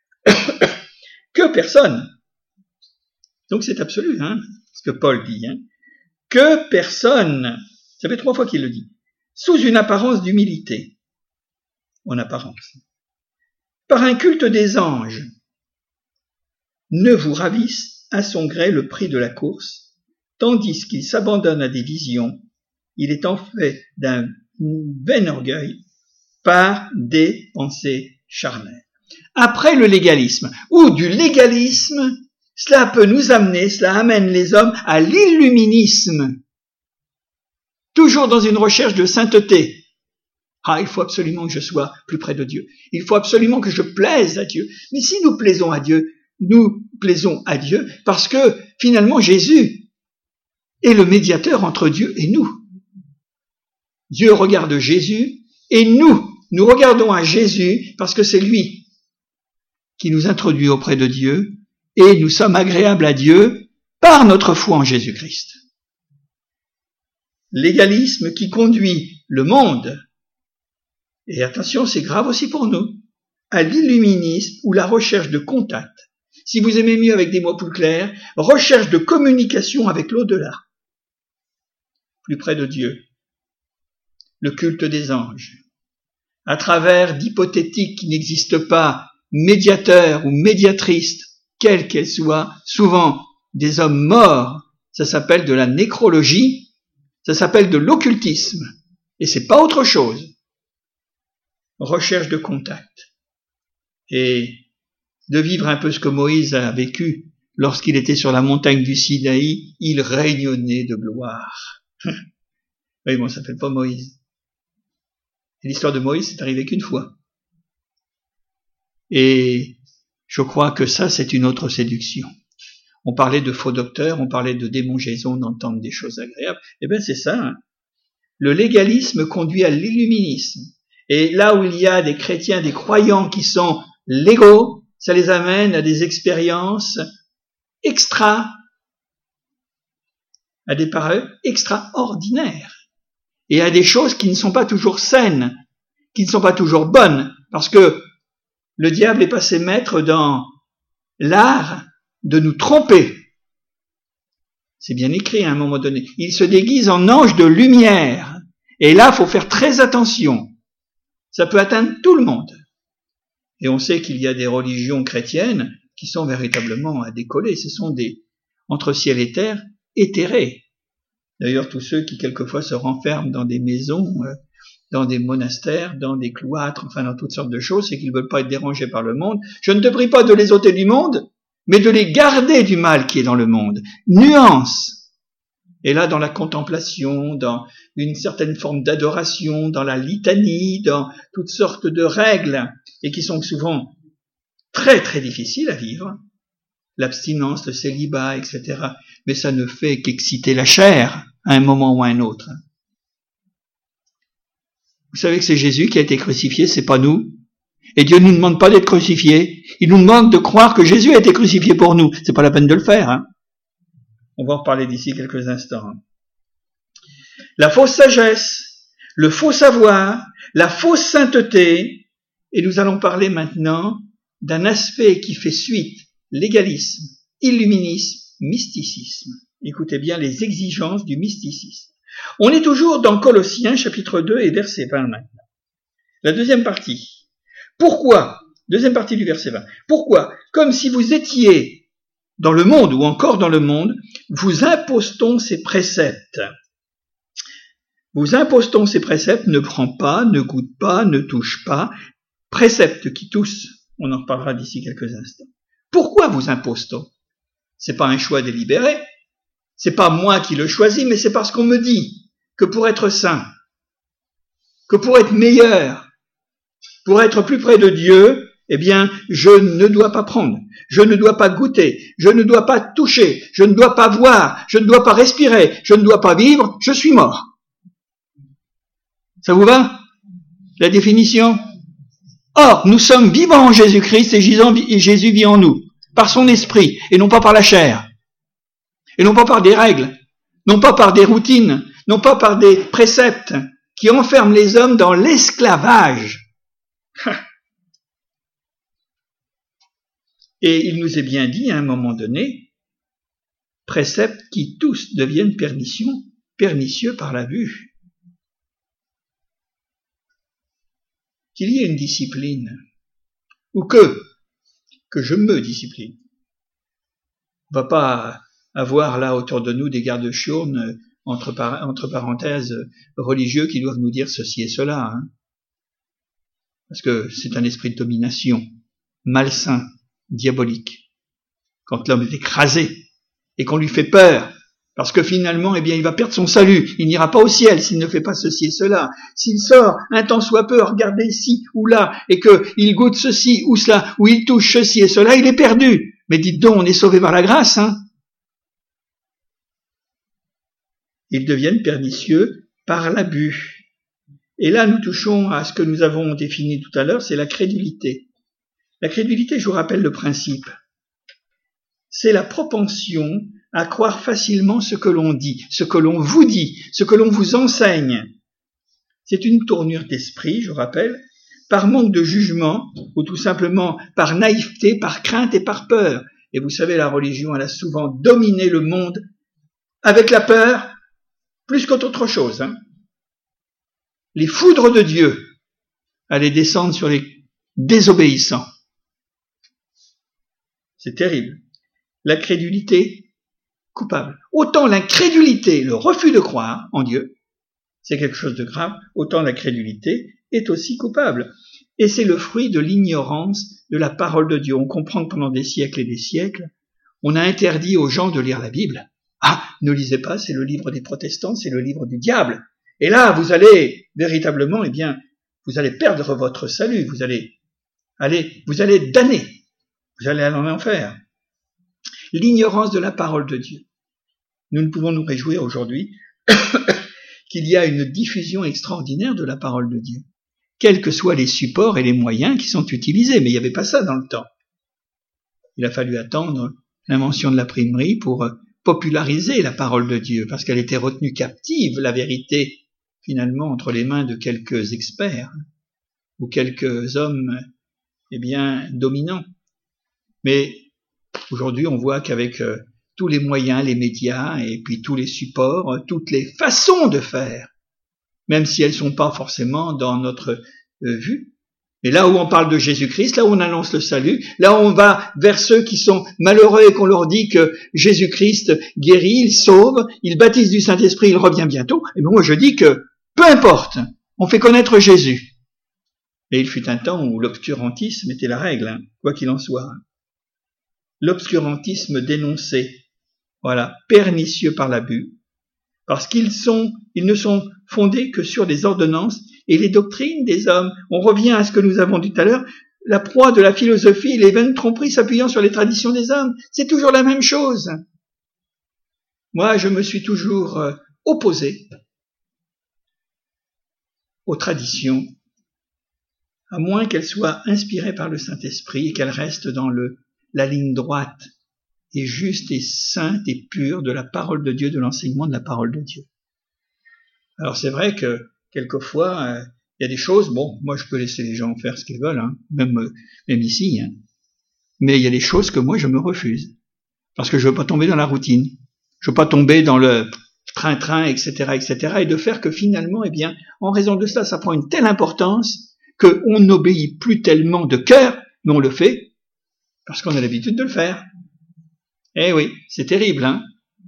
que personne, donc c'est absolu, hein, ce que Paul dit, hein, que personne, ça fait trois fois qu'il le dit, sous une apparence d'humilité, en apparence, par un culte des anges, ne vous ravisse à son gré le prix de la course, tandis qu'il s'abandonne à des visions, il est en fait d'un vain orgueil par des pensées charnelles. Après le légalisme, ou du légalisme, cela peut nous amener, cela amène les hommes à l'illuminisme, toujours dans une recherche de sainteté. Ah, il faut absolument que je sois plus près de Dieu. Il faut absolument que je plaise à Dieu. Mais si nous plaisons à Dieu, nous plaisons à Dieu parce que finalement Jésus est le médiateur entre Dieu et nous. Dieu regarde Jésus et nous, nous regardons à Jésus parce que c'est lui qui nous introduit auprès de Dieu et nous sommes agréables à Dieu par notre foi en Jésus-Christ. L'égalisme qui conduit le monde, et attention, c'est grave aussi pour nous, à l'illuminisme ou la recherche de contact. Si vous aimez mieux avec des mots plus clairs, recherche de communication avec l'au-delà, plus près de Dieu. Le culte des anges, à travers d'hypothétiques qui n'existent pas, médiateurs ou médiatrices, quelles qu'elles soient, souvent des hommes morts, ça s'appelle de la nécrologie, ça s'appelle de l'occultisme, et c'est pas autre chose. Recherche de contact, et de vivre un peu ce que Moïse a vécu lorsqu'il était sur la montagne du Sinaï, il rayonnait de gloire. Oui, bon, ça s'appelle pas Moïse. Et l'histoire de Moïse, c'est arrivé qu'une fois. Et je crois que ça, c'est une autre séduction. On parlait de faux docteurs, on parlait de démangeaison, d'entendre des choses agréables. Eh bien, c'est ça. Hein. Le légalisme conduit à l'illuminisme. Et là où il y a des chrétiens, des croyants qui sont légaux, ça les amène à des expériences extra, à des paroles extraordinaires. Et à des choses qui ne sont pas toujours saines, qui ne sont pas toujours bonnes, parce que le diable est passé maître dans l'art de nous tromper. C'est bien écrit à un moment donné. Il se déguise en ange de lumière. Et là, il faut faire très attention. Ça peut atteindre tout le monde. Et on sait qu'il y a des religions chrétiennes qui sont véritablement à décoller. Ce sont des, entre ciel et terre, éthérés. D'ailleurs, tous ceux qui quelquefois se renferment dans des maisons, euh, dans des monastères, dans des cloîtres, enfin dans toutes sortes de choses, c'est qu'ils ne veulent pas être dérangés par le monde. Je ne te prie pas de les ôter du monde, mais de les garder du mal qui est dans le monde. Nuance. Et là, dans la contemplation, dans une certaine forme d'adoration, dans la litanie, dans toutes sortes de règles, et qui sont souvent très très difficiles à vivre, l'abstinence, le célibat, et cetera. Mais ça ne fait qu'exciter la chair à un moment ou à un autre. Vous savez que c'est Jésus qui a été crucifié, c'est pas nous. Et Dieu ne nous demande pas d'être crucifiés. Il nous demande de croire que Jésus a été crucifié pour nous. C'est pas la peine de le faire, hein. On va en reparler d'ici quelques instants. La fausse sagesse, le faux savoir, la fausse sainteté, et nous allons parler maintenant d'un aspect qui fait suite, légalisme, illuminisme, mysticisme. Écoutez bien les exigences du mysticisme. On est toujours dans Colossiens chapitre deux et verset vingt maintenant. La deuxième partie. Pourquoi? Deuxième partie du verset vingt. Pourquoi? Comme si vous étiez dans le monde ou encore dans le monde, vous impostons ces préceptes. Vous impostons ces préceptes, ne prends pas, ne goûte pas, ne touche pas. Préceptes qui toussent. On en reparlera d'ici quelques instants. Pourquoi vous impostons? C'est pas un choix délibéré. C'est pas moi qui le choisis, mais c'est parce qu'on me dit que pour être saint, que pour être meilleur, pour être plus près de Dieu, eh bien, je ne dois pas prendre, je ne dois pas goûter, je ne dois pas toucher, je ne dois pas voir, je ne dois pas respirer, je ne dois pas vivre, je suis mort. Ça vous va? La définition? Or, nous sommes vivants en Jésus-Christ et Jésus vit en nous, par son esprit, et non pas par la chair, et non pas par des règles, non pas par des routines, non pas par des préceptes qui enferment les hommes dans l'esclavage. Et il nous est bien dit à un moment donné, préceptes qui tous deviennent permission, pernicieux par la vue. Qu'il y ait une discipline, ou que, que je me discipline. On ne va pas avoir là autour de nous des gardes-chiournes, entre, par, entre parenthèses, religieux qui doivent nous dire ceci et cela. Hein. Parce que c'est un esprit de domination, malsain, diabolique. Quand l'homme est écrasé et qu'on lui fait peur, parce que finalement, eh bien, il va perdre son salut. Il n'ira pas au ciel s'il ne fait pas ceci et cela. S'il sort un temps soit peu, regarder ici ou là, et qu'il goûte ceci ou cela, ou il touche ceci et cela, il est perdu. Mais dites donc, on est sauvé par la grâce, hein. Ils deviennent pernicieux par l'abus. Et là, nous touchons à ce que nous avons défini tout à l'heure, c'est la crédulité. La crédulité, je vous rappelle le principe. C'est la propension à croire facilement ce que l'on dit, ce que l'on vous dit, ce que l'on vous enseigne. C'est une tournure d'esprit, je rappelle, par manque de jugement, ou tout simplement par naïveté, par crainte et par peur. Et vous savez, la religion, elle a souvent dominé le monde avec la peur, plus qu'autre chose. Hein. Les foudres de Dieu allaient descendre sur les désobéissants. C'est terrible. La crédulité, coupable. Autant l'incrédulité, le refus de croire en Dieu, c'est quelque chose de grave, autant la crédulité est aussi coupable. Et c'est le fruit de l'ignorance de la parole de Dieu. On comprend que pendant des siècles et des siècles, on a interdit aux gens de lire la Bible. Ah, ne lisez pas, c'est le livre des protestants, c'est le livre du diable. Et là, vous allez véritablement, eh bien, vous allez perdre votre salut, vous allez, allez, vous allez damner, vous allez aller en enfer. L'ignorance de la parole de Dieu. Nous ne pouvons nous réjouir aujourd'hui qu'il qu'il y a une diffusion extraordinaire de la parole de Dieu, quels que soient les supports et les moyens qui sont utilisés. Mais il n'y avait pas ça dans le temps. Il a fallu attendre l'invention de l'imprimerie pour populariser la parole de Dieu, parce qu'elle était retenue captive, la vérité, finalement, entre les mains de quelques experts ou quelques hommes, eh bien, dominants. Mais aujourd'hui, on voit qu'avec euh, tous les moyens, les médias, et puis tous les supports, euh, toutes les façons de faire, même si elles sont pas forcément dans notre euh, vue, et là où on parle de Jésus-Christ, là où on annonce le salut, là où on va vers ceux qui sont malheureux et qu'on leur dit que Jésus-Christ guérit, il sauve, il baptise du Saint-Esprit, il revient bientôt, et bien moi je dis que peu importe, on fait connaître Jésus. Et il fut un temps où l'obscurantisme était la règle, hein, quoi qu'il en soit. L'obscurantisme dénoncé, voilà, pernicieux par l'abus, parce qu'ils sont, ils ne sont fondés que sur des ordonnances et les doctrines des hommes. On revient à ce que nous avons dit tout à l'heure, la proie de la philosophie et les vaines tromperies s'appuyant sur les traditions des hommes. C'est toujours la même chose. Moi, je me suis toujours euh, opposé aux traditions, à moins qu'elles soient inspirées par le Saint-Esprit et qu'elles restent dans le, la ligne droite et juste et sainte et pure de la parole de Dieu, de l'enseignement de la parole de Dieu. Alors c'est vrai que quelquefois, il euh, y a des choses, bon, moi je peux laisser les gens faire ce qu'ils veulent, hein, même, euh, même ici, hein, mais il y a des choses que moi je me refuse, parce que je veux pas tomber dans la routine, je veux pas tomber dans le train-train, et cetera, et cetera, et de faire que finalement, eh bien, en raison de cela, ça prend une telle importance qu'on n'obéit plus tellement de cœur, mais on le fait parce qu'on a l'habitude de le faire. Eh oui, c'est terrible, hein.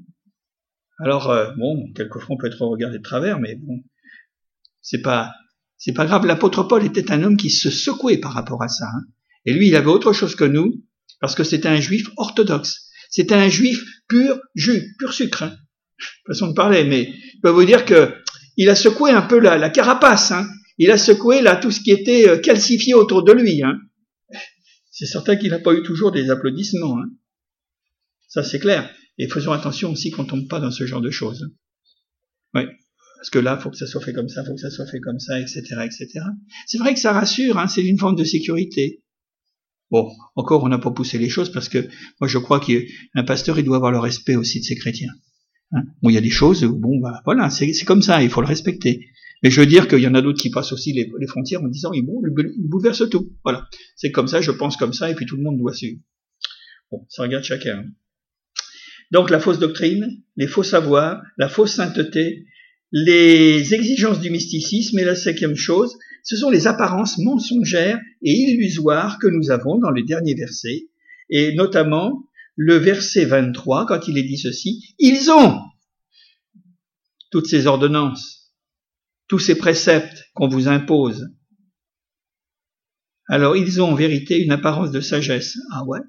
Alors, euh, bon, quelquefois on peut être regardé de travers, mais bon, c'est pas, c'est pas grave. L'apôtre Paul était un homme qui se secouait par rapport à ça, hein. Et lui, il avait autre chose que nous, parce que c'était un juif orthodoxe. C'était un juif pur jus, pur sucre, hein. Façon de parler, mais je peux vous dire que il a secoué un peu la, la carapace, hein. Il a secoué là tout ce qui était calcifié autour de lui, hein. C'est certain qu'il n'a pas eu toujours des applaudissements, hein. Ça c'est clair. Et faisons attention aussi qu'on ne tombe pas dans ce genre de choses. Oui, parce que là, il faut que ça soit fait comme ça, il faut que ça soit fait comme ça, et cetera, et cetera. C'est vrai que ça rassure, hein, c'est une forme de sécurité. Bon, encore, on n'a pas poussé les choses parce que moi, je crois qu'un pasteur, il doit avoir le respect aussi de ses chrétiens. Hein, bon, il y a des choses, bon, bah voilà, c'est, c'est comme ça, il faut le respecter. Mais je veux dire qu'il y en a d'autres qui passent aussi les, les frontières en disant, bon, il bouleverse tout. Voilà, c'est comme ça, je pense comme ça, et puis tout le monde doit suivre. Bon, ça regarde chacun. Donc la fausse doctrine, les faux savoirs, la fausse sainteté, les exigences du mysticisme, et la cinquième chose, ce sont les apparences mensongères et illusoires que nous avons dans les derniers versets, et notamment le verset vingt-trois, quand il est dit ceci, ils ont toutes ces ordonnances, tous ces préceptes qu'on vous impose. Alors ils ont en vérité une apparence de sagesse. Ah ouais?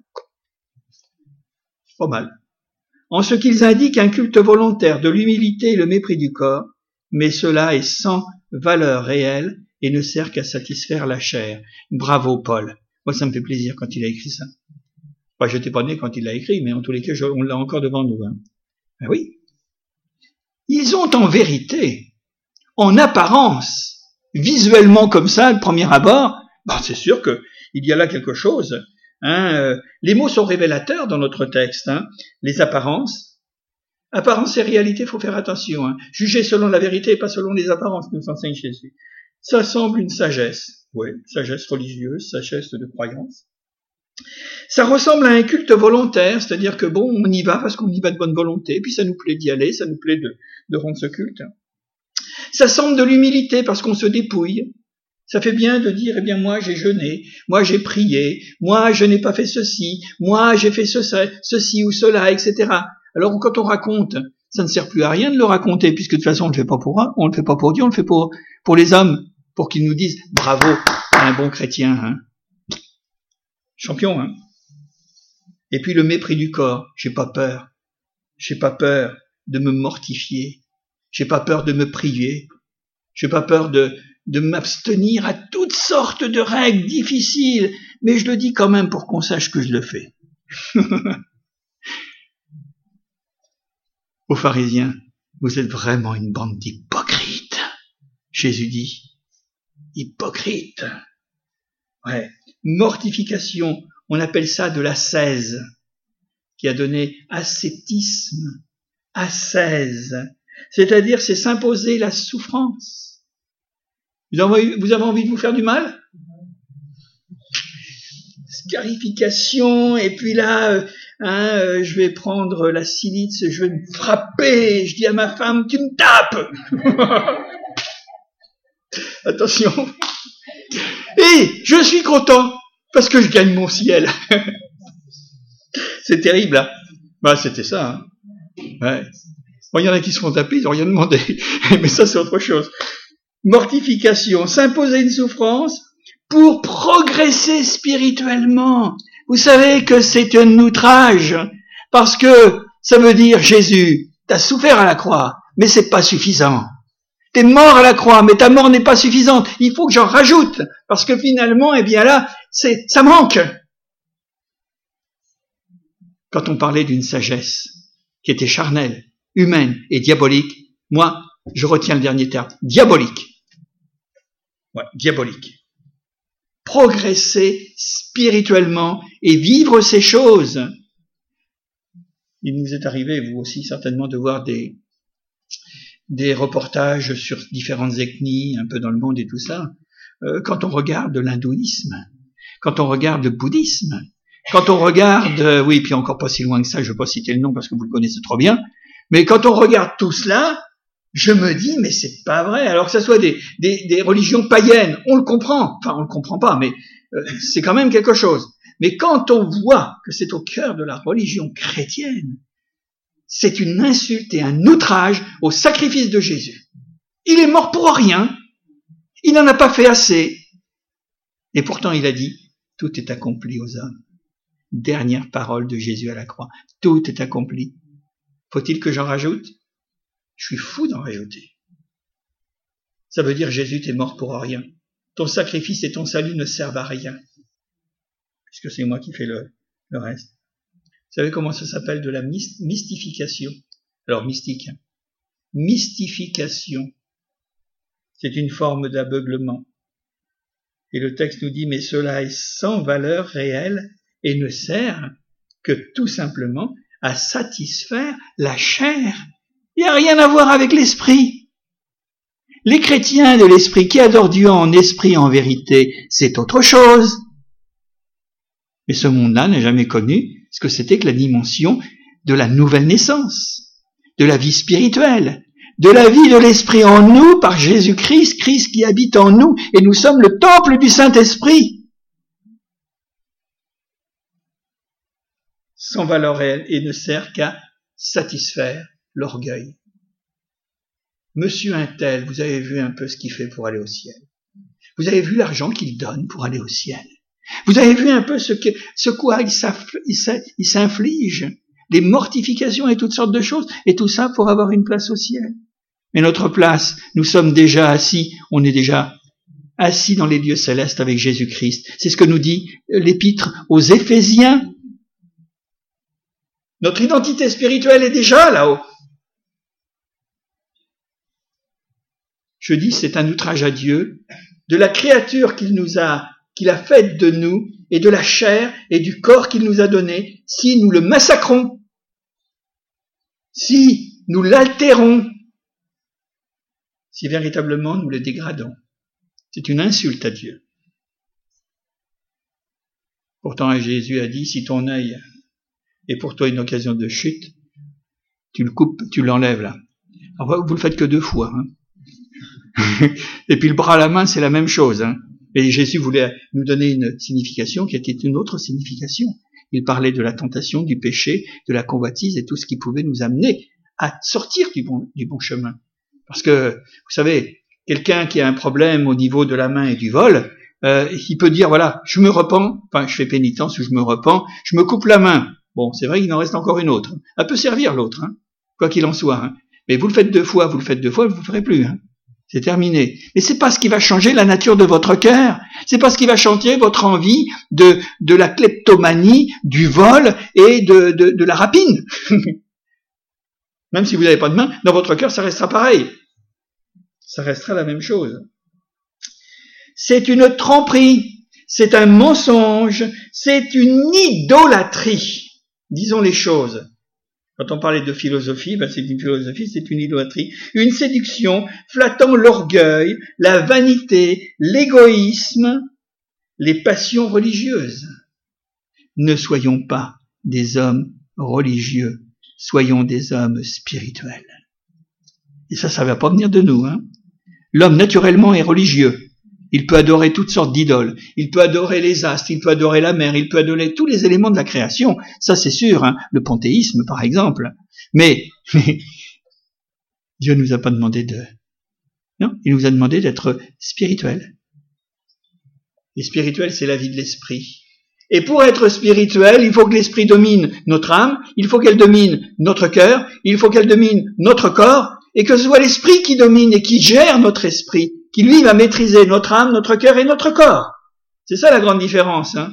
Pas mal. En ce qu'ils indiquent un culte volontaire de l'humilité et le mépris du corps, mais cela est sans valeur réelle et ne sert qu'à satisfaire la chair. Bravo Paul. Moi ça me fait plaisir quand il a écrit ça. Enfin, je n'étais pas né quand il l'a écrit, mais en tous les cas, je, on l'a encore devant nous. Hein. Ben oui. Ils ont en vérité, en apparence, visuellement comme ça, le premier abord, ben c'est sûr que il y a là quelque chose. Hein, euh, les mots sont révélateurs dans notre texte. Hein, les apparences. Apparence et réalité, il faut faire attention. Hein. Juger selon la vérité et pas selon les apparences, nous enseigne Jésus. Ça semble une sagesse. Oui, sagesse religieuse, sagesse de croyance. Ça ressemble à un culte volontaire, c'est-à-dire que bon, on y va parce qu'on y va de bonne volonté, puis ça nous plaît d'y aller, ça nous plaît de, de rendre ce culte. Ça semble de l'humilité parce qu'on se dépouille. Ça fait bien de dire, eh bien moi j'ai jeûné, moi j'ai prié, moi je n'ai pas fait ceci, moi j'ai fait ce, ceci ou cela, et cetera. Alors quand on raconte, ça ne sert plus à rien de le raconter, puisque de toute façon on ne le fait pas pour eux, on ne le fait pas pour Dieu, on le fait pour, pour les hommes, pour qu'ils nous disent bravo à un bon chrétien, hein. Champion, hein. Et puis le mépris du corps, j'ai pas peur, j'ai pas peur de me mortifier, j'ai pas peur de me priver, j'ai pas peur de de m'abstenir à toutes sortes de règles difficiles, mais je le dis quand même pour qu'on sache que je le fais. Aux pharisiens, vous êtes vraiment une bande d'hypocrites. Jésus dit, hypocrite. Ouais. Mortification, on appelle ça de l'ascèse, qui a donné ascétisme, ascèse, c'est-à-dire c'est s'imposer la souffrance. Vous avez, vous avez envie de vous faire du mal? Scarification, et puis là, hein, euh, je vais prendre la silice, je vais me frapper, je dis à ma femme, tu me tapes. Attention. Et je suis content, parce que je gagne mon ciel. C'est terrible, hein. Bah, c'était ça, hein. Ouais. Bon, il y en a qui se font taper, ils n'ont rien demandé. Mais ça, c'est autre chose. Mortification, s'imposer une souffrance pour progresser spirituellement. Vous savez que c'est un outrage, parce que ça veut dire, Jésus, t'as souffert à la croix, mais c'est pas suffisant. T'es mort à la croix, mais ta mort n'est pas suffisante. Il faut que j'en rajoute, parce que finalement, eh bien là, c'est, ça manque. Quand on parlait d'une sagesse qui était charnelle, humaine et diabolique, moi, je retiens le dernier terme, diabolique. Ouais, diabolique. Progresser spirituellement et vivre ces choses. Il nous est arrivé, vous aussi certainement, de voir des, des reportages sur différentes ethnies, un peu dans le monde et tout ça. Euh, quand on regarde l'hindouisme, quand on regarde le bouddhisme, quand on regarde, euh, oui, puis encore pas si loin que ça, je ne vais pas citer le nom parce que vous le connaissez trop bien, mais quand on regarde tout cela, je me dis, mais c'est pas vrai. Alors que ce soit des, des, des religions païennes, on le comprend. Enfin, on le comprend pas, mais euh, c'est quand même quelque chose. Mais quand on voit que c'est au cœur de la religion chrétienne, c'est une insulte et un outrage au sacrifice de Jésus. Il est mort pour rien. Il n'en a pas fait assez. Et pourtant, il a dit, tout est accompli aux hommes. Dernière parole de Jésus à la croix. Tout est accompli. Faut-il que j'en rajoute? Je suis fou d'en rajouter. Ça veut dire, Jésus, t'es mort pour rien. Ton sacrifice et ton salut ne servent à rien. Puisque c'est moi qui fais le, le reste. Vous savez comment ça s'appelle? De la mystification. Alors, mystique. Hein. Mystification. C'est une forme d'aveuglement. Et le texte nous dit, mais cela est sans valeur réelle et ne sert que tout simplement à satisfaire la chair. Il n'y a rien à voir avec l'esprit. Les chrétiens de l'esprit qui adorent Dieu en esprit, en vérité, c'est autre chose. Mais ce monde-là n'a jamais connu ce que c'était que la dimension de la nouvelle naissance, de la vie spirituelle, de la vie de l'esprit en nous par Jésus-Christ, Christ qui habite en nous, et nous sommes le temple du Saint-Esprit. Sans valeur réelle et ne sert qu'à satisfaire l'orgueil. Monsieur Untel, vous avez vu un peu ce qu'il fait pour aller au ciel. Vous avez vu l'argent qu'il donne pour aller au ciel. Vous avez vu un peu ce, que, ce quoi il s'inflige, les mortifications et toutes sortes de choses, et tout ça pour avoir une place au ciel. Mais notre place, nous sommes déjà assis, on est déjà assis dans les lieux célestes avec Jésus-Christ. C'est ce que nous dit l'épître aux Éphésiens. Notre identité spirituelle est déjà là-haut. Je dis, c'est un outrage à Dieu, de la créature qu'il nous a, qu'il a faite de nous, et de la chair et du corps qu'il nous a donné, si nous le massacrons, si nous l'altérons, si véritablement nous le dégradons. C'est une insulte à Dieu. Pourtant, Jésus a dit, si ton œil est pour toi une occasion de chute, tu le coupes, tu l'enlèves là. Alors, vous le faites que deux fois, hein. Et puis le bras à la main, c'est la même chose. Hein. Et Jésus voulait nous donner une signification qui était une autre signification. Il parlait de la tentation, du péché, de la convoitise et tout ce qui pouvait nous amener à sortir du bon, du bon chemin. Parce que, vous savez, quelqu'un qui a un problème au niveau de la main et du vol, euh, il peut dire, voilà, je me repens, enfin je fais pénitence ou je me repens, je me coupe la main. Bon, c'est vrai qu'il en reste encore une autre. Elle peut servir l'autre, hein, quoi qu'il en soit. Hein. Mais vous le faites deux fois, vous le faites deux fois, vous ne le ferez plus. Hein. C'est terminé. Mais c'est pas ce qui va changer la nature de votre cœur. C'est pas ce qui va changer votre envie de, de la kleptomanie, du vol et de, de, de la rapine. Même si vous n'avez pas de main, dans votre cœur, ça restera pareil. ça restera la même chose. C'est une tromperie, c'est un mensonge, c'est une idolâtrie. Disons les choses. Quand on parlait de philosophie, ben c'est une philosophie, c'est une idolâtrie. Une séduction flattant l'orgueil, la vanité, l'égoïsme, les passions religieuses. Ne soyons pas des hommes religieux, soyons des hommes spirituels. Et ça, ça va pas venir de nous, hein. L'homme naturellement est religieux. Il peut adorer toutes sortes d'idoles. Il peut adorer les astres, il peut adorer la mer, il peut adorer tous les éléments de la création. Ça, c'est sûr, hein. Le panthéisme, par exemple. Mais, mais Dieu nous a pas demandé de... Non, il nous a demandé d'être spirituel. Et spirituel, c'est la vie de l'esprit. Et pour être spirituel, il faut que l'esprit domine notre âme, il faut qu'elle domine notre cœur, il faut qu'elle domine notre corps, et que ce soit l'esprit qui domine et qui gère notre esprit, qui lui va maîtriser notre âme, notre cœur et notre corps. C'est ça la grande différence, hein.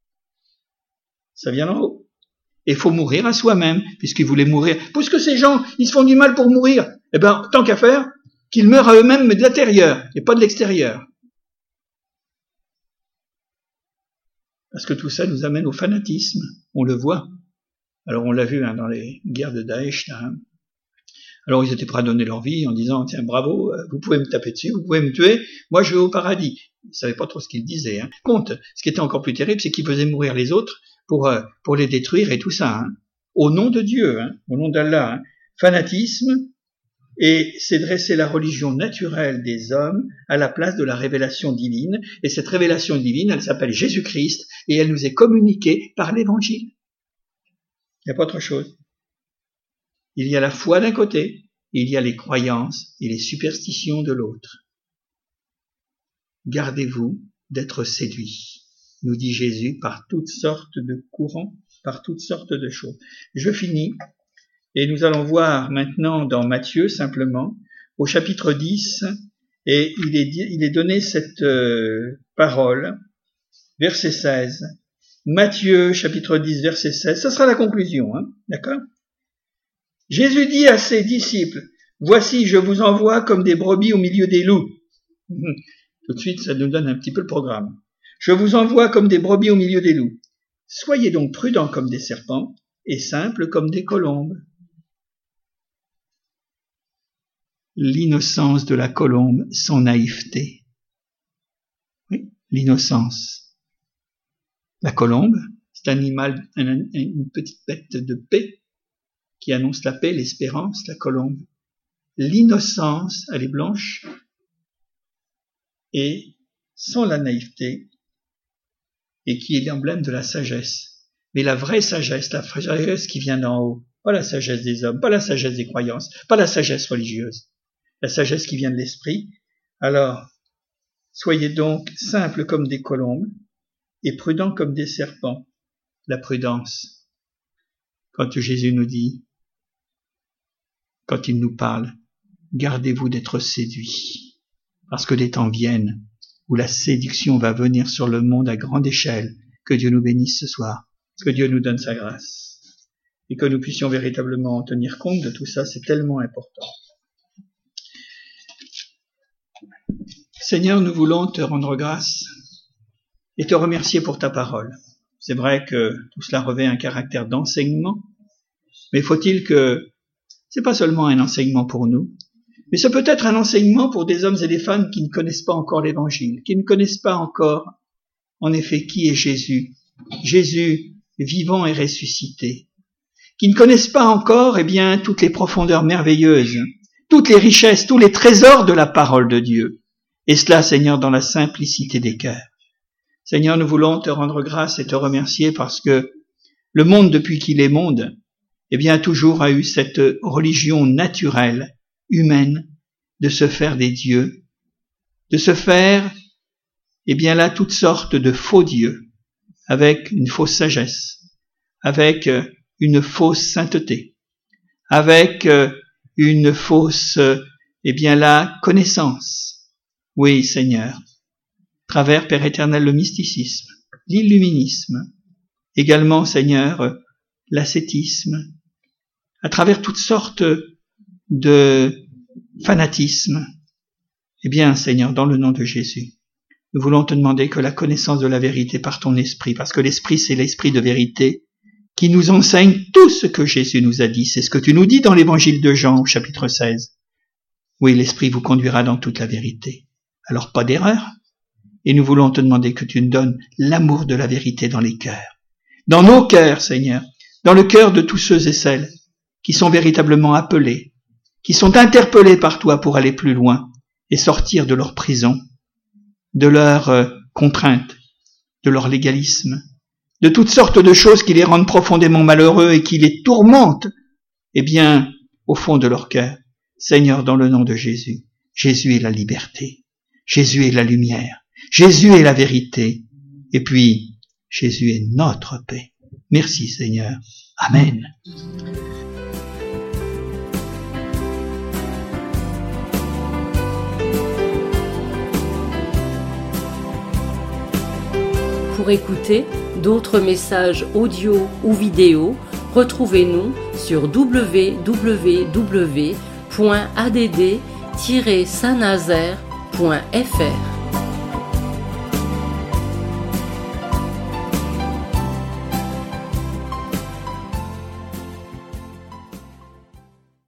Ça vient d'en haut. Et il faut mourir à soi-même, puisqu'ils voulaient mourir. Puisque ces gens, ils se font du mal pour mourir, eh ben, tant qu'à faire, qu'ils meurent à eux-mêmes, mais de l'intérieur, et pas de l'extérieur. Parce que tout ça nous amène au fanatisme, on le voit. Alors on l'a vu hein, dans les guerres de Daesh, là, hein. Alors ils étaient prêts à donner leur vie en disant, tiens, bravo, vous pouvez me taper dessus, vous pouvez me tuer, moi je vais au paradis. Ils ne savaient pas trop ce qu'ils disaient. Hein. Compte, ce qui était encore plus terrible, c'est qu'ils faisaient mourir les autres pour, euh, pour les détruire et tout ça. Hein. Au nom de Dieu, hein, au nom d'Allah. Hein. Fanatisme, et c'est dresser la religion naturelle des hommes à la place de la révélation divine. Et cette révélation divine, elle s'appelle Jésus-Christ, et elle nous est communiquée par l'Évangile. Il n'y a pas autre chose. Il y a la foi d'un côté, il y a les croyances et les superstitions de l'autre. Gardez-vous d'être séduits, nous dit Jésus, par toutes sortes de courants, par toutes sortes de choses. Je finis, et nous allons voir maintenant dans Matthieu, simplement, au chapitre dix, et il est, il est donné cette euh, parole, verset seize. Matthieu, chapitre dix, verset seize, ça sera la conclusion, hein, d'accord ? Jésus dit à ses disciples, « Voici, je vous envoie comme des brebis au milieu des loups. » Tout de suite, ça nous donne un petit peu le programme. « Je vous envoie comme des brebis au milieu des loups. Soyez donc prudents comme des serpents et simples comme des colombes. » L'innocence de la colombe, son naïveté. Oui, l'innocence. La colombe, c'est un animal, un, une petite bête de paix, qui annonce la paix, l'espérance, la colombe. L'innocence, elle est blanche, et sans la naïveté, et qui est l'emblème de la sagesse. Mais la vraie sagesse, la sagesse qui vient d'en haut, pas la sagesse des hommes, pas la sagesse des croyances, pas la sagesse religieuse, la sagesse qui vient de l'esprit. Alors, soyez donc simples comme des colombes, et prudents comme des serpents. La prudence. Quand Jésus nous dit, quand il nous parle, gardez-vous d'être séduits, parce que les temps viennent où la séduction va venir sur le monde à grande échelle. Que Dieu nous bénisse ce soir, que Dieu nous donne sa grâce, et que nous puissions véritablement en tenir compte de tout ça, c'est tellement important. Seigneur, nous voulons te rendre grâce et te remercier pour ta parole. C'est vrai que tout cela revêt un caractère d'enseignement, mais faut-il que c'est pas seulement un enseignement pour nous, mais c'est peut-être un enseignement pour des hommes et des femmes qui ne connaissent pas encore l'Évangile, qui ne connaissent pas encore, en effet, qui est Jésus, Jésus vivant et ressuscité, qui ne connaissent pas encore, eh bien, toutes les profondeurs merveilleuses, toutes les richesses, tous les trésors de la parole de Dieu, et cela, Seigneur, dans la simplicité des cœurs. Seigneur, nous voulons te rendre grâce et te remercier parce que le monde, depuis qu'il est monde, eh bien, toujours a eu cette religion naturelle, humaine, de se faire des dieux, de se faire, eh bien là, toutes sortes de faux dieux, avec une fausse sagesse, avec une fausse sainteté, avec une fausse, eh bien là, connaissance. Oui, Seigneur, à travers, Père éternel, le mysticisme, l'illuminisme, également, Seigneur, l'ascétisme, à travers toutes sortes de fanatismes, Eh bien, Seigneur, dans le nom de Jésus, nous voulons te demander que la connaissance de la vérité par ton esprit, parce que l'esprit, c'est l'esprit de vérité, qui nous enseigne tout ce que Jésus nous a dit. C'est ce que tu nous dis dans l'évangile de Jean, au chapitre seize. Oui, l'esprit vous conduira dans toute la vérité. Alors pas d'erreur. Et nous voulons te demander que tu nous donnes l'amour de la vérité dans les cœurs. Dans nos cœurs, Seigneur. Dans le cœur de tous ceux et celles qui sont véritablement appelés, qui sont interpellés par toi pour aller plus loin et sortir de leur prison, de leurs euh, contraintes, de leur légalisme, de toutes sortes de choses qui les rendent profondément malheureux et qui les tourmentent, eh bien, au fond de leur cœur. Seigneur, dans le nom de Jésus, Jésus est la liberté, Jésus est la lumière, Jésus est la vérité, et puis Jésus est notre paix. Merci Seigneur. Amen. Pour écouter d'autres messages audio ou vidéo, retrouvez-nous sur w w w point a d d tiret saint nazaire point f r.